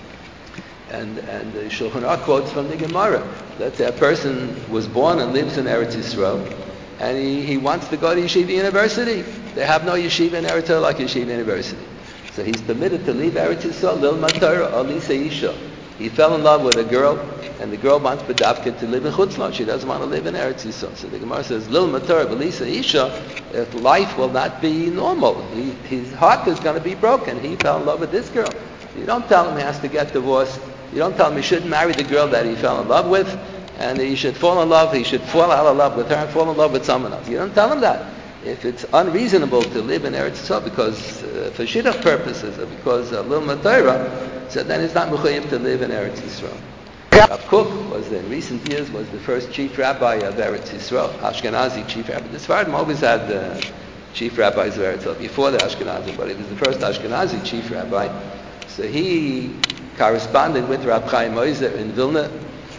And and the Shulchan Aruch quotes from the Gemara. Let's say a person was born and lives in Eretz Yisrael, and he, he wants to go to Yeshiva University. They have no Yeshiva in Eretz Yisrael like Yeshiva University. So he's permitted to leave Eretz Yisrael, Lil Matar, or Lisa Isha. He fell in love with a girl, and the girl wants Bedavka to live in Chutz La'aretz. She doesn't want to live in Eretz Yisrael. So the Gemara says, Lil Matar, but Lisa Isha, if life will not be normal, he, his heart is going to be broken. He fell in love with this girl. You don't tell him he has to get divorced. You don't tell him he shouldn't marry the girl that he fell in love with, and he should fall in love, he should fall out of love with her and fall in love with someone else. You don't tell him that. If it's unreasonable to live in Eretz Yisrael because uh, for shidduch purposes or because of Lil Matayra, so then it's not mechuyev to live in Eretz Yisrael. Rav Kook was, in recent years, was the first chief rabbi of Eretz Yisrael, Ashkenazi chief rabbi. The Sephardim always had uh, chief rabbis of Eretz Yisrael before the Ashkenazi, but he was the first Ashkenazi chief rabbi. So he corresponded with Rab Chaim Oizer in Vilna,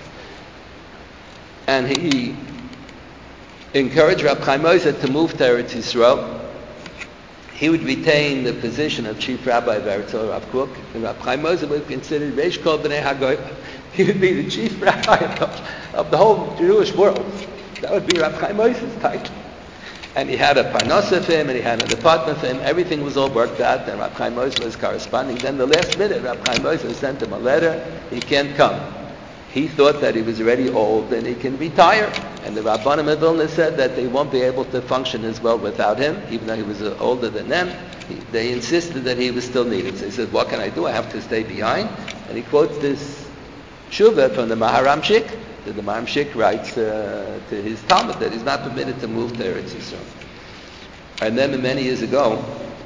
and he encouraged Rab Chaim Oizer to move to Eretz Yisrael. He would retain the position of chief rabbi of Eretz Yisrael, Rav Kook, and Rab Chaim Oizer would be considered Reish Kol B'nei HaGoyim. He would be the chief rabbi of, of the whole Jewish world. That would be Rab Chaim Oizer's title. And he had a parnasa for him, and he had an apartment for him. Everything was all worked out, and Rab Chaim Oizer was corresponding. Then the last minute, Rab Chaim Oizer sent him a letter. He can't come. He thought that he was already old and he can retire. And the Rabbanim of Vilna said that they won't be able to function as well without him, even though he was uh, older than them. He, they insisted that he was still needed. So he said, what can I do? I have to stay behind. And he quotes this shuvah from the Maharamshik. That the Maharamshik writes uh, to his Talmud that he's not permitted to move to Eretz Yisrael. And then many years ago,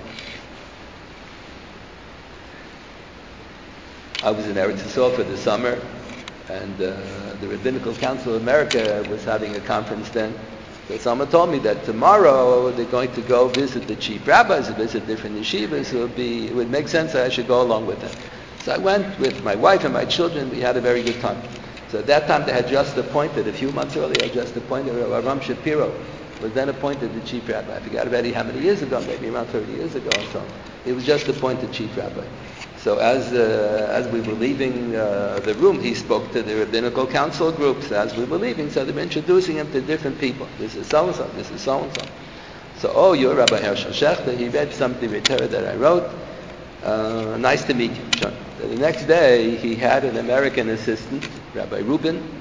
I was in Eretz Yisrael for the summer, and uh, the Rabbinical Council of America was having a conference then. So someone told me that tomorrow they're going to go visit the chief rabbis, visit different yeshivas. So it would be, it would make sense that I should go along with them. So I went with my wife and my children. We had a very good time. So at that time they had just appointed, a few months earlier, I just appointed Ram Shapiro, was then appointed the chief rabbi. I forgot already how many years ago, maybe around thirty years ago or so. He was just appointed chief rabbi. So as uh, as we were leaving uh, the room, he spoke to the rabbinical council groups as we were leaving. So they were introducing him to different people. This is so-and-so, this is so-and-so. So, oh, you're Rabbi Hershel Shechter. He read something that I wrote. Uh, nice to meet you. Sure. So the next day, he had an American assistant, Rabbi Rubin,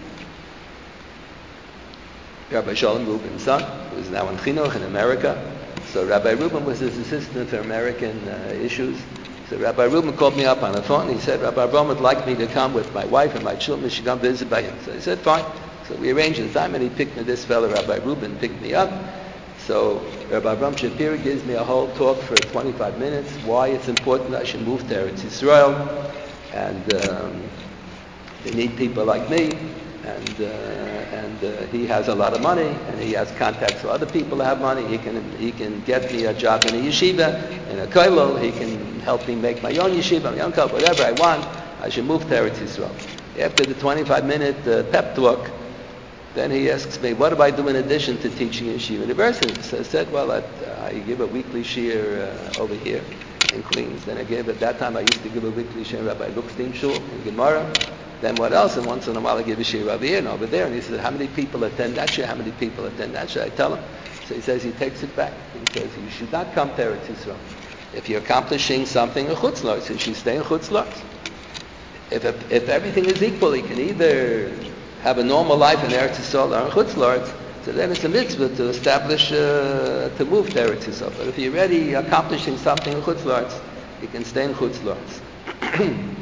Rabbi Shalom Rubin's son, who is now in Chinuch in America. So Rabbi Rubin was his assistant for American uh, issues. So Rabbi Rubin called me up on the phone and he said, Rabbi Abraham would like me to come with my wife and my children. She should come visit by him. So I said, fine. So we arranged the time and he picked me, this fellow, Rabbi Rubin, picked me up. So Rabbi Abraham Shapiro gives me a whole talk for twenty-five minutes, why it's important I should move to Eretz Yisrael, and um, they need people like me, and uh, and uh, he has a lot of money, and he has contacts with other people that have money. He can he can get me a job in a yeshiva, in a kollel. He can help me make my own yeshiva, my own kollel, whatever I want. I should move to Eretz Yisrael. After the twenty-five minute uh, pep talk, then he asks me, what do I do in addition to teaching in Yeshiva University? So I said, well, I, uh, I give a weekly shiur uh, over here in Queens. Then I gave, at that time, I used to give a weekly shiur in Rabbi Luxstein Shul in Gemara. Then what else? And once in a while I give a shiur over here and over there. And he said, how many people attend that shiur? How many people attend that shiur? I tell him. So he says he takes it back. He says, you should not come to Eretz Yisrael. If you're accomplishing something in Chutz La'aretz, you should stay in Chutz La'aretz. If, if, if everything is equal, you can either have a normal life in Eretz Yisrael or in Chutz La'aretz, so then it's a mitzvah to establish, uh, to move to Eretz Yisrael. But if you're already accomplishing something in Chutz La'aretz, you can stay in Chutz La'aretz.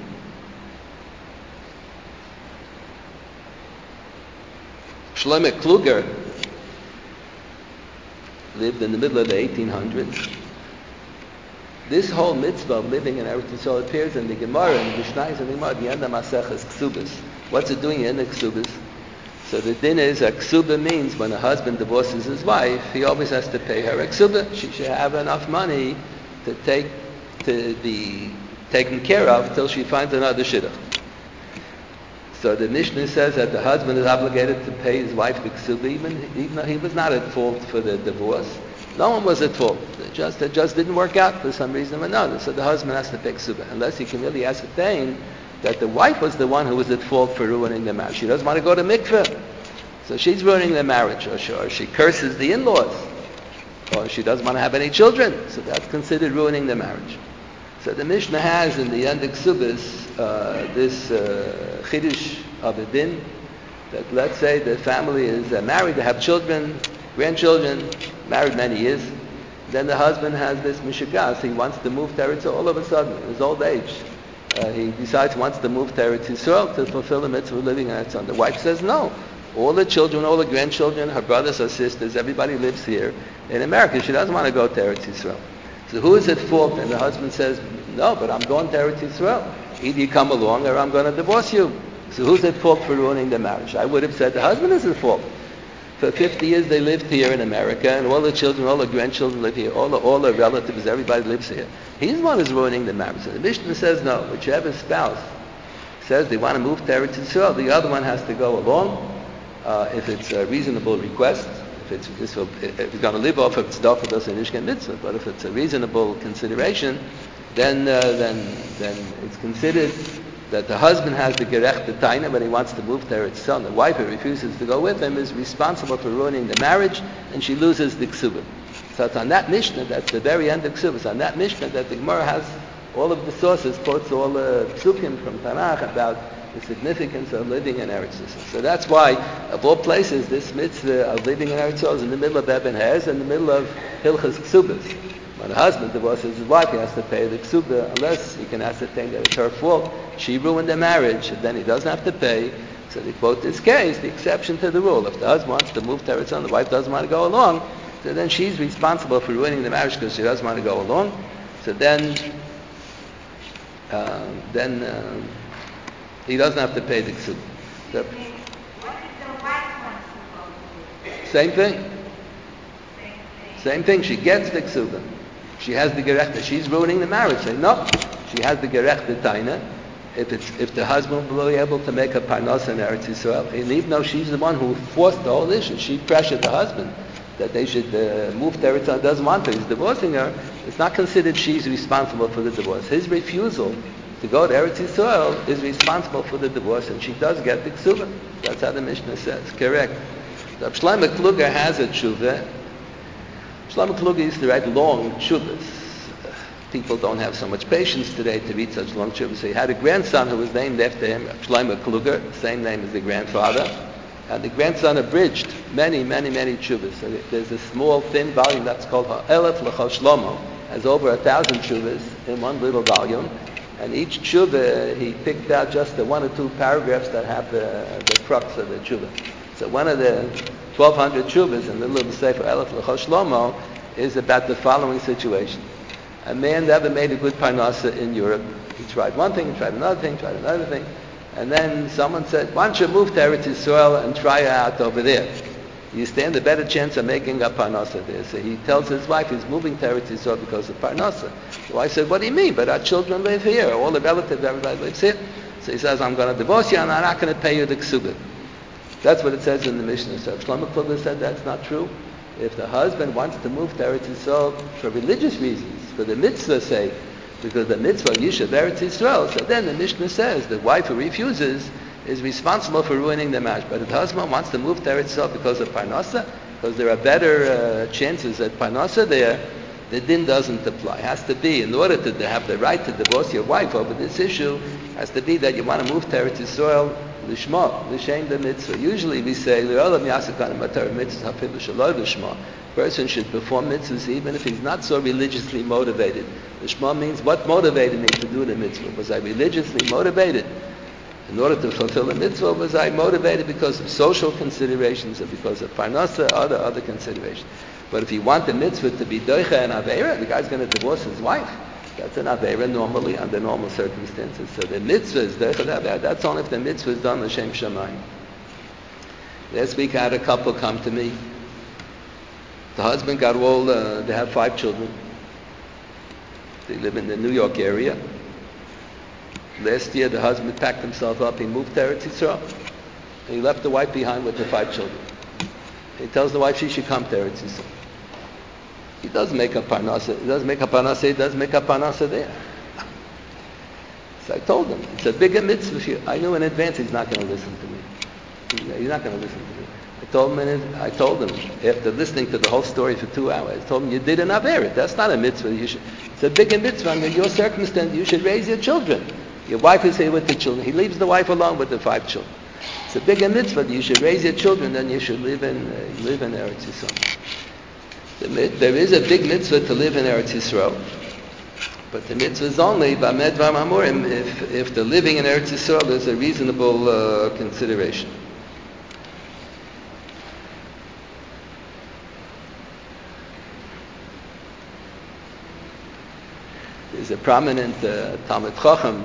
Shlomo Kluger lived in the middle of the eighteen hundreds. This whole mitzvah of living in Eretz Yisrael appears in the Gemara, in the Mishnayos and the Gemara, the end of Maseches Ksubas. What's it doing in the Ksubas? So the din is, a Ksuba means when a husband divorces his wife, he always has to pay her a Ksuba. She should have enough money to take, to be taken care of till she finds another shidduch. So the Mishnah says that the husband is obligated to pay his wife the Ksuba, even, even though he was not at fault for the divorce. No one was at fault. It just, it just didn't work out for some reason or another. So the husband has to pay Ksuba, unless he can really ascertain that the wife was the one who was at fault for ruining the marriage. She doesn't want to go to mikveh, so she's ruining the marriage, or she, or she curses the in-laws, or she doesn't want to have any children, so that's considered ruining the marriage. So the Mishnah has in the end of Ksubas uh, this uh, chidush of a din, that let's say the family is uh, married, they have children, grandchildren, married many years, then the husband has this mishagas, he wants to move to Eretz Yisrael all of a sudden, in his old age. Uh, he decides he wants to move to Eretz Yisrael to fulfill the mitzvah of living in Eretz Yisrael. The wife says no. All the children, all the grandchildren, her brothers, her sisters, everybody lives here in America. She doesn't want to go to Eretz Yisrael. So who is at fault? And the husband says, no, but I'm going to Eretz Yisrael. Either you come along or I'm going to divorce you. So who's at fault for ruining the marriage? I would have said the husband is at fault. For fifty years they lived here in America, and all the children, all the grandchildren live here, all the, all the relatives, everybody lives here. He's the one who's ruining the marriage. So the Mishnah says no, whichever spouse says they want to move to Eretz Yisrael, the other one has to go along, uh, if it's a reasonable request, if it's, if it's going to live off of tzedakah doesn't ishkan mitzvah, but if it's a reasonable consideration, then uh, then then it's considered that the husband has the gerechte taina when he wants to move to Eretz Yisrael, and the wife who refuses to go with him is responsible for ruining the marriage, and she loses the ksubah. So it's on that Mishnah, that's the very end of ksubah, it's on that Mishnah that the Gemara has all of the sources, quotes all the psukim from Tanakh about the significance of living in Eretz Yisrael. So that's why, of all places, this mitzvah of living in Eretz Yisrael is in the middle of Eben Hez, in the middle of Hilchas Ksubas. When a husband divorces his wife, he has to pay the ksuba, unless he can ascertain that it's her fault. She ruined the marriage, and then he doesn't have to pay. So they quote this case, the exception to the rule. If the husband wants to move to Eretz Yisrael, the wife doesn't want to go along, so then she's responsible for ruining the marriage because she doesn't want to go along. So then, uh, then uh, he doesn't have to pay the ksuba. So, same thing. Same thing. She gets the ksuba. She has the gerechte. She's ruining the marriage. Say no. She has the gerechte taina. If it's if the husband will be able to make a parnas in Eretz Yisrael, and even though she's the one who forced the whole issue, she pressured the husband that they should uh, move to Eretz Yisrael. Doesn't want to. He's divorcing her. It's not considered she's responsible for the divorce. His refusal to go to Eretz Yisrael is responsible for the divorce, and she does get the ksuba. That's how the Mishnah says. Correct. So Shlomo Kluger has a tshuva. Shlomo Kluger used to write long tshuvas. People don't have so much patience today to read such long tshuvas. So he had a grandson who was named after him, Shlomo Kluger, the same name as the grandfather. And the grandson abridged many, many, many tshuvas. So there's a small, thin volume that's called Ha'elef L'chol Shlomo. Has over a thousand tshuvas in one little volume. And each tshuva, he picked out just the one or two paragraphs that have the, the crux of the tshuva. So one of the twelve hundred tshuvas in the little Sefer Elef L'chol Shlomo is about the following situation. A man never made a good parnasa in Europe. He tried one thing, he tried another thing, tried another thing, and then someone said, why don't you move to Eretz Yisrael and try out over there? You stand a better chance of making a parnasa there. So he tells his wife he's moving to Eretz Yisrael because of parnasa. The wife said, what do you mean? But our children live here. All the relatives, everybody lives here. So he says, I'm going to divorce you and I'm not going to pay you the ksuba. That's what it says in the Mishnah. So Shlomo Kluger said that's not true. If the husband wants to move to Eretz Yisrael for religious reasons, for the mitzvah's sake, because the mitzvah Yishuv Eretz Yisrael, so then the Mishnah says the wife who refuses is responsible for ruining the marriage. But if the husband wants to move to Eretz Yisrael because of Parnasa, because there are better uh, chances at Parnasa there, the din doesn't apply. It has to be, in order to have the right to divorce your wife over this issue, has to be that you want to move to Eretz Yisrael l'shma, l'shem the mitzvah. Usually we say, person should perform mitzvahs even if he's not so religiously motivated. L'shma means what motivated me to do the mitzvah? Was I religiously motivated? In order to fulfill the mitzvah, was I motivated because of social considerations or because of parnasa, other other considerations? But if you want the mitzvah to be doicha and aveira, the guy's going to divorce his wife. That's an aveira normally under normal circumstances. So the mitzvah is doicha aveira. That's only if the mitzvah is done l'shem shamayim. Last week I had a couple come to me. The husband got old. Uh, they have five children. They live in the New York area. Last year, the husband packed himself up. He moved to Eretz Yisrael. And he left the wife behind with the five children. He tells the wife she should come to Eretz Yisrael. He does make a parnasa. He does make a parnasa. He does make a parnasa there. So I told him, it's a bigger mitzvah. I knew in advance he's not going to listen to me. He's not going to listen to me. I told him, I told him, after listening to the whole story for two hours, I told him, you did an averet. That's not a mitzvah. You should, it's a bigger mitzvah. Under your circumstance, you should raise your children. Your wife is here with the children. He leaves the wife alone with the five children. It's a bigger mitzvah. You should raise your children, then you should live in uh, live in Eretz Yisrael. The, there is a big mitzvah to live in Eretz Yisrael, but the mitzvah is only b'amed v'amamurim if if the living in Eretz Yisrael is a reasonable uh, consideration. There's a prominent uh, Talmid Chacham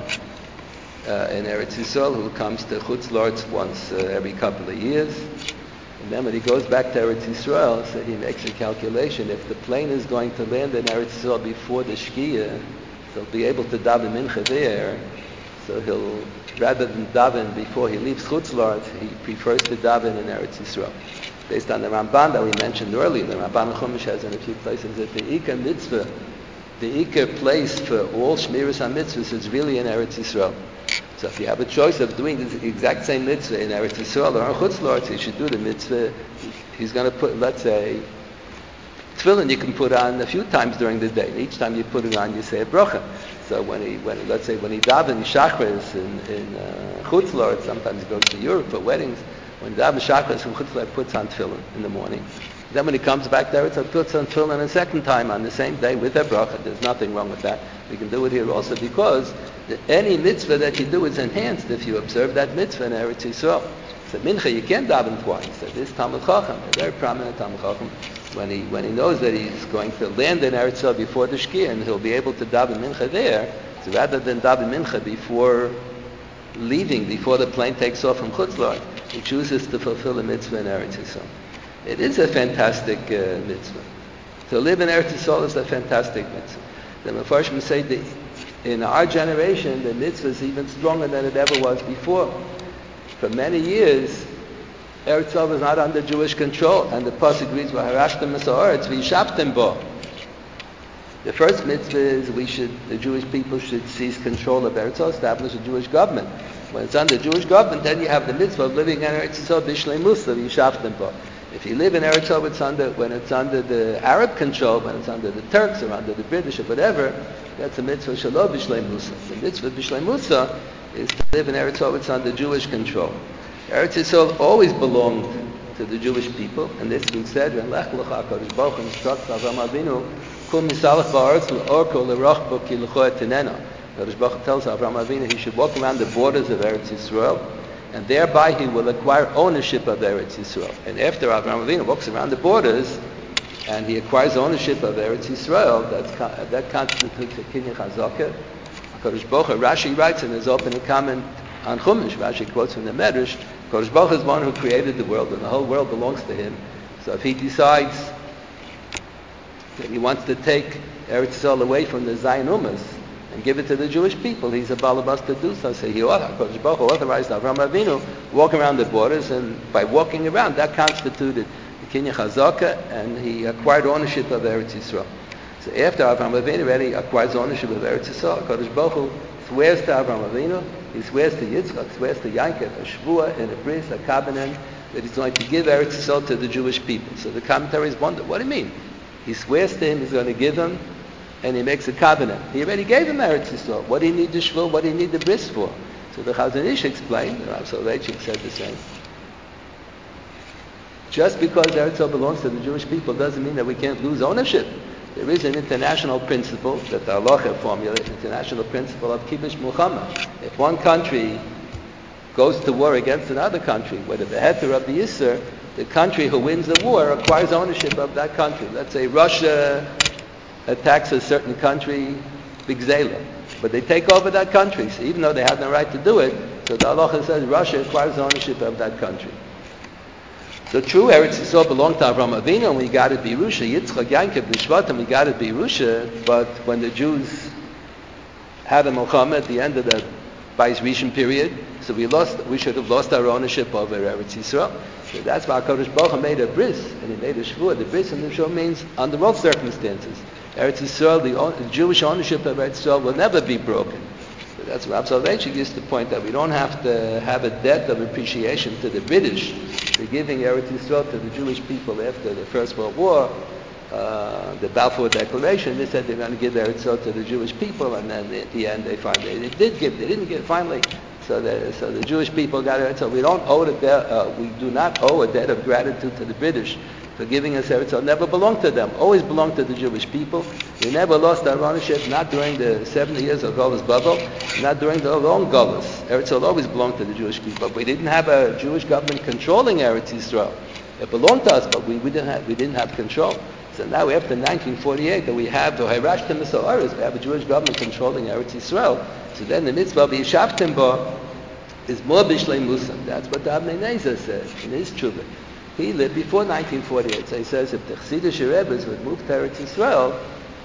uh, in Eretz Yisrael who comes to Chutz La'aretz once uh, every couple of years. And then when he goes back to Eretz Yisrael, so he makes a calculation. If the plane is going to land in Eretz Yisrael before the Shkia, he'll be able to daven mincha there. So he'll, rather than daven before he leaves Chutz La'aretz, he prefers to daven in Eretz Yisrael. Based on the Ramban that we mentioned earlier, the Ramban Chumash has in a few places that the Ikar mitzvah, the Ikar place for all Shmiras HaMitzvahs is really in Eretz Yisrael. So if you have a choice of doing the exact same mitzvah in Eretz Yisrael or in Chutz La'aretz, you should do the mitzvah. He's going to put, let's say, tefillin you can put on a few times during the day. Each time you put it on, you say a bracha. So when he, when let's say when he daven shachris in, in uh, Chutz La'aretz, sometimes he goes to Europe for weddings. When he daven shachris in Chutz La'aretz, puts on tefillin in the morning. Then when he comes back there, he puts on tefillin a second time on the same day with a bracha. There's nothing wrong with that. We can do it here also because the, any mitzvah that you do is enhanced if you observe that mitzvah in Eretz Yisrael. So mincha, you can't daven twice. So this Talmid Chacham, a very prominent Talmid Chacham, when he when he knows that he's going to land in Eretz Yisrael before the Shkia and he'll be able to daven mincha there, so rather than daven mincha before leaving, before the plane takes off from Chutz La'aretz, he chooses to fulfill the mitzvah in Eretz Yisrael. It is a fantastic uh, mitzvah. To live in Eretz Yisrael is a fantastic mitzvah. The Mefarshim say that in our generation, the mitzvah is even stronger than it ever was before. For many years, Eretz Yisrael was not under Jewish control, and the pasuk reads, "V'harashtem es ha'aretz v'yishaptem bo." The first mitzvah is we should, the Jewish people should seize control of Eretz Yisrael, establish a Jewish government. When it's under Jewish government, then you have the mitzvah of living in Eretz Yisrael b'shleimusa v'yishaptem bo. If you live in Eretz Yisrael, it's under, when it's under the Arab control, when it's under the Turks or under the British or whatever, that's a mitzvah shalom b'shlei Musa. The mitzvah b'shlei Musa is to live in Eretz Yisrael, it's under Jewish control. Eretz Yisrael always belonged to the Jewish people, and this being said, when Lech Lecha HaKadosh Baruch Hu instructs Avraham Avinu, Kum misalach ba'aretz l'orko l'rachbo ki l'cho etenena. HaKadosh Baruch Hu tells Avraham Avinu he should walk around the borders of Eretz Yisrael, and thereby he will acquire ownership of Eretz Yisrael. And after Avraham Avinu walks around the borders, and he acquires ownership of Eretz Yisrael, that's, that constitutes a kinyan chazakah. HaKadosh Baruch Hu, Rashi writes in his opening comment on Chumash, Rashi quotes from the Medrash, HaKadosh Baruch Hu is one who created the world, and the whole world belongs to him. So if he decides that he wants to take Eretz Yisrael away from the Zion Umas, and give it to the Jewish people. He's a balabas to do so. So he HaKadosh Baruch Hu authorized Avraham Avinu walk around the borders, and by walking around, that constituted the Kinyan Chazaka, and he acquired ownership of Eretz Yisrael. So after Avraham Avinu already acquires ownership of Eretz Yisrael, HaKadosh Baruch Hu swears to Avraham Avinu, he swears to Yitzchak, swears to Yankov, a shvuah and a bris, a covenant, that he's going to give Eretz Yisrael to the Jewish people. So the commentaries wonder, what do you mean? He swears to him, he's going to give him, and he makes a covenant. He already gave him Eretz Yisrael. What do you need the shvuah? What do you need the bris for? So the Chazon Ish explained, the Rav Soloveitchik said the same. Just because Eretz Yisrael belongs to the Jewish people doesn't mean that we can't lose ownership. There is an international principle that the halacha formulates, international principle of kibush milchama. If one country goes to war against another country, whether the heter of the Yisr, the country who wins the war acquires ownership of that country. Let's say Russia attacks a certain country, Big Zela, but they take over that country. So even though they have no right to do it, so the halacha says Russia acquires ownership of that country. So true, Eretz Yisrael belonged to Avraham Avinu, and we got it Birusha, Yitzchak, Yankov, Nishvatim, we got it Birusha, but when the Jews had a Milchama at the end of the Bais Rishon period, so we lost, we should have lost our ownership over Eretz Yisrael. So that's why HaKadosh Baruch Hu made a bris, and he made a shvuah. The bris and the shvuah means under all circumstances. Eretz Yisrael, the, the Jewish ownership of Eretz Yisrael will never be broken. So that's what Rav Soloveitchik used to point out. We don't have to have a debt of appreciation to the British for giving Eretz Yisrael to the Jewish people after the First World War. Uh, the Balfour Declaration, they said they're going to give Eretz Yisrael to the Jewish people, and then at the end they find they, they did give, they didn't give, finally. So the, so the Jewish people got Eretz Yisrael. We don't owe a debt, uh, we do not owe a debt of gratitude to the British for giving us Eretz Yisrael. Never belonged to them, always belonged to the Jewish people. We never lost our ownership, not during the seventy years of Golas Bubble, not during the long Golas. Eretz Yisrael always belonged to the Jewish people. We didn't have a Jewish government controlling Eretz Yisrael. It belonged to us, but we, we didn't have we didn't have control. So now after nineteen forty-eight that we have the Hayrashtim Misoaris, we have a Jewish government controlling Eretz Yisrael. So then the mitzvah of Yishavtim Bo is more Bishlei Musa. That's what the Avnei Nezer says in his Tshuva. He lived before nineteen forty-eight. So he says if the Chassidish Rebbes would move to Eretz Yisrael,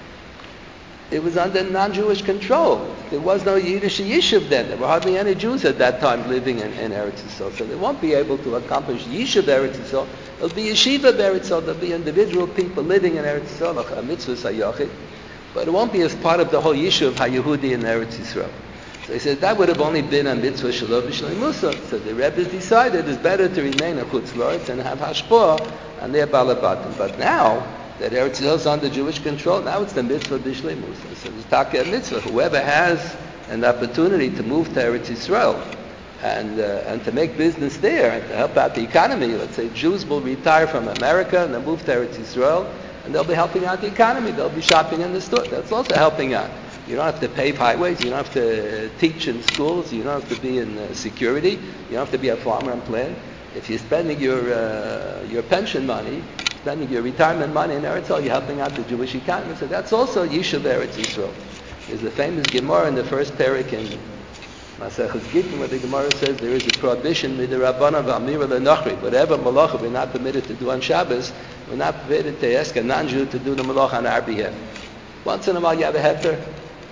it was under non-Jewish control. There was no Yiddish Yishuv then. There were hardly any Jews at that time living in, in Eretz Yisrael. So they won't be able to accomplish Yishuv Eretz Yisrael. There'll be Yeshiva Eretz Yisrael. There'll be individual people living in Eretz Yisrael, a mitzvah sayachid. But it won't be as part of the whole Yishuv HaYehudi in Eretz Yisrael. So he said that would have only been a mitzvah shalom b'shlei Musa. So the Rebbe's decided it's better to remain a chutz la'aretz and have hashpah and their balabatim. But now that Eretz Yisrael is under Jewish control, now it's the mitzvah b'shlei Musa. So it's taka mitzvah. Whoever has an opportunity to move to Eretz Yisrael and uh, and to make business there and to help out the economy, let's say Jews will retire from America and they'll move to Eretz Yisrael and they'll be helping out the economy. They'll be shopping in the store. That's also helping out. You don't have to pave highways. You don't have to teach in schools. You don't have to be in uh, security. You don't have to be a farmer and plant. If you're spending your uh, your pension money, spending your retirement money in Eretz Yisrael, you're helping out the Jewish economy. So that's also Yishuv Eretz Yisrael. There's the famous Gemara in the first parak in Maseches Gittin where the Gemara says there is a prohibition midirabbanan v'amira lenachri. Whatever malacha we're not permitted to do on Shabbos, we're not permitted to ask a non-Jew to do the malacha on our behalf. Once in a while you have a heter,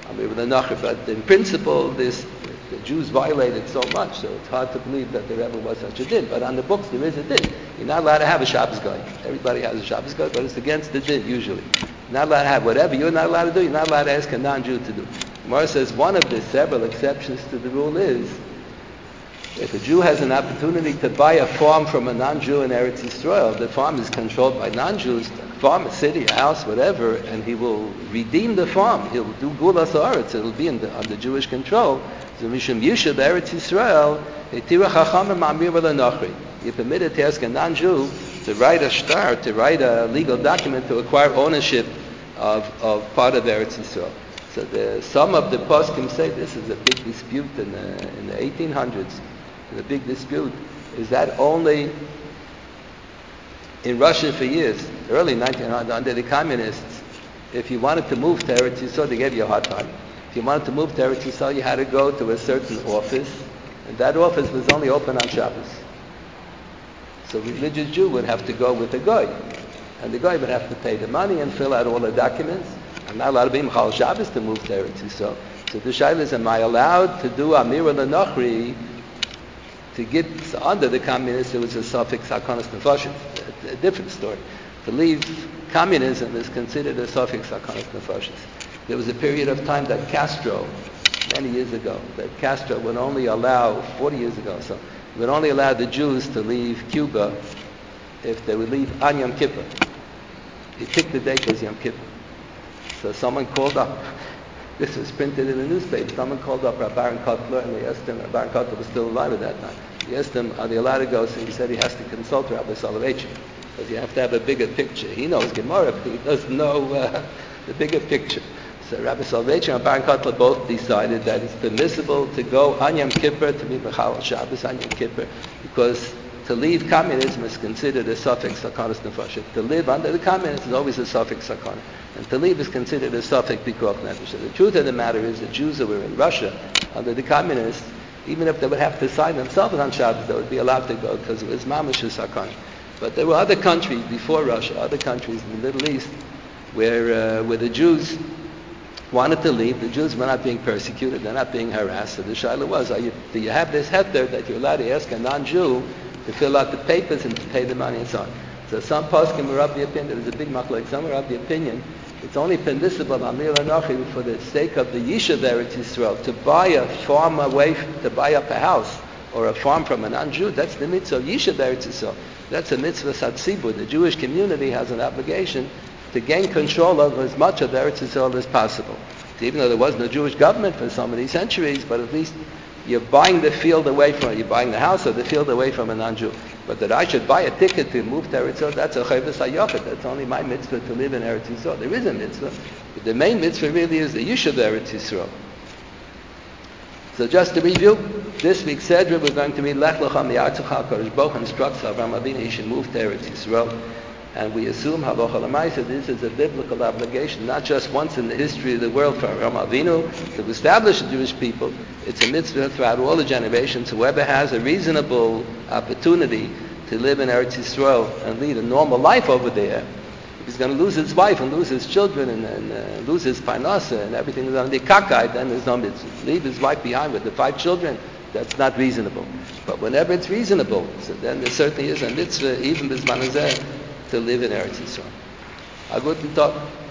but in principle, this, the Jews violated so much, so it's hard to believe that there ever was such a din. But on the books, there is a din. You're not allowed to have a Shabbos guy. Everybody has a Shabbos guy, but it's against the din, usually. You're not allowed to have whatever you're not allowed to do, you're not allowed to ask a non-Jew to do. Gemara says one of the several exceptions to the rule is if a Jew has an opportunity to buy a farm from a non-Jew in Eretz Yisrael, the farm is controlled by non-Jews, a farm, a city, a house, whatever, and he will redeem the farm. He'll do gulas haaretz. It'll be in the, under Jewish control. So mishum yishuv Eretz Yisrael, etira chachamim ma'amir v'lenachri. You're permitted to ask a non-Jew to write a shtar, to write a legal document to acquire ownership of, of part of Eretz Yisrael. So the, some of the poskim say this is a big dispute in the, in the eighteen hundreds. The big dispute is that only in Russia for years, early nineteen hundreds, under the communists, if you wanted to move to Eretz Yisrael, they gave you a hard time. If you wanted to move to Eretz Yisrael, you had to go to a certain office, and that office was only open on Shabbos. So a religious Jew would have to go with a guy, and the guy would have to pay the money and fill out all the documents. I'm not allowed to be Mechal Shabbos to move to Eretz Yisrael. So the shaila is, am I allowed to do Amira L'Nochri to get under the communists? It was a suffix Hakonas Nefashim. A different story. To leave communism is considered a suffix Hakonas Nefashim. There was a period of time that Castro, many years ago, that Castro would only allow, forty years ago or so, would only allow the Jews to leave Cuba if they would leave on Yom Kippur. He picked the date as Yom Kippur. So someone called up, this was printed in the newspaper, someone called up Rabbi Baron Kotler, and they asked him, Rabbi Baron Kotler was still alive at that time, he asked him, are they allowed to go? So he said he has to consult Rabbi Soloveitchik, because you have to have a bigger picture. He knows Gemara, but he doesn't know uh, the bigger picture. So Rabbi Soloveitchik and Baron Kotler both decided that it's permissible to go on Yom Kippur, to be Mechal Shabbos on Yom Kippur, because to leave communism is considered a suffix Hakonas Nefashim. To live under the communists is always a suffix Hakonas. And to leave is considered a suffix Pikuach Nefesh. So the truth of the matter is the Jews that were in Russia under the communists, even if they would have to sign themselves on Shabbos, they would be allowed to go because it was Mamashus Hakonas. But there were other countries before Russia, other countries in the Middle East, where uh, where the Jews wanted to leave. The Jews were not being persecuted, they're not being harassed. So the shaila was, are you, do you have this heter that you're allowed to ask a non-Jew to fill out the papers and to pay the money and so on? So some poskim were of the opinion, there's a big machlok, some were of the opinion, it's only permissible Amir L'Nochri for the sake of the Yishuv Eretz Yisrael, to buy a farm away, to buy up a house or a farm from a non-Jew. That's the mitzvah of Yishuv Eretz Yisrael. That's a mitzvah satzibur. The Jewish community has an obligation to gain control of as much of Eretz Yisrael as possible. So even though there was no Jewish government for so many centuries, but at least you're buying the field away from, you're buying the house or the field away from a non-Jew. But that I should buy a ticket to move to Eretz Yisrael, that's a chayvus hayochid. That's only my mitzvah to live in Eretz Yisrael. There is a mitzvah, but the main mitzvah really is the Yishuv Eretz Yisrael. So just to review, this week's Sedra we're going to read Lech Lecha Mi'artzecha. HaKadosh Baruch Hu instructs Avraham Avinu he should move to Eretz Yisrael. And we assume, halacha l'maisa, this is a biblical obligation, not just once in the history of the world for Avraham Avinu to establish the Jewish people. It's a mitzvah throughout all the generations. Whoever has a reasonable opportunity to live in Eretz Yisrael and lead a normal life over there, if he's going to lose his wife and lose his children and, and uh, lose his parnasa and everything is on the kakai, then there's no mitzvah. Leave his wife behind with the five children, that's not reasonable. But whenever it's reasonable, so then there certainly is a mitzvah, even b'zman hazeh, to live in Eretz Yisrael. A guten Tag.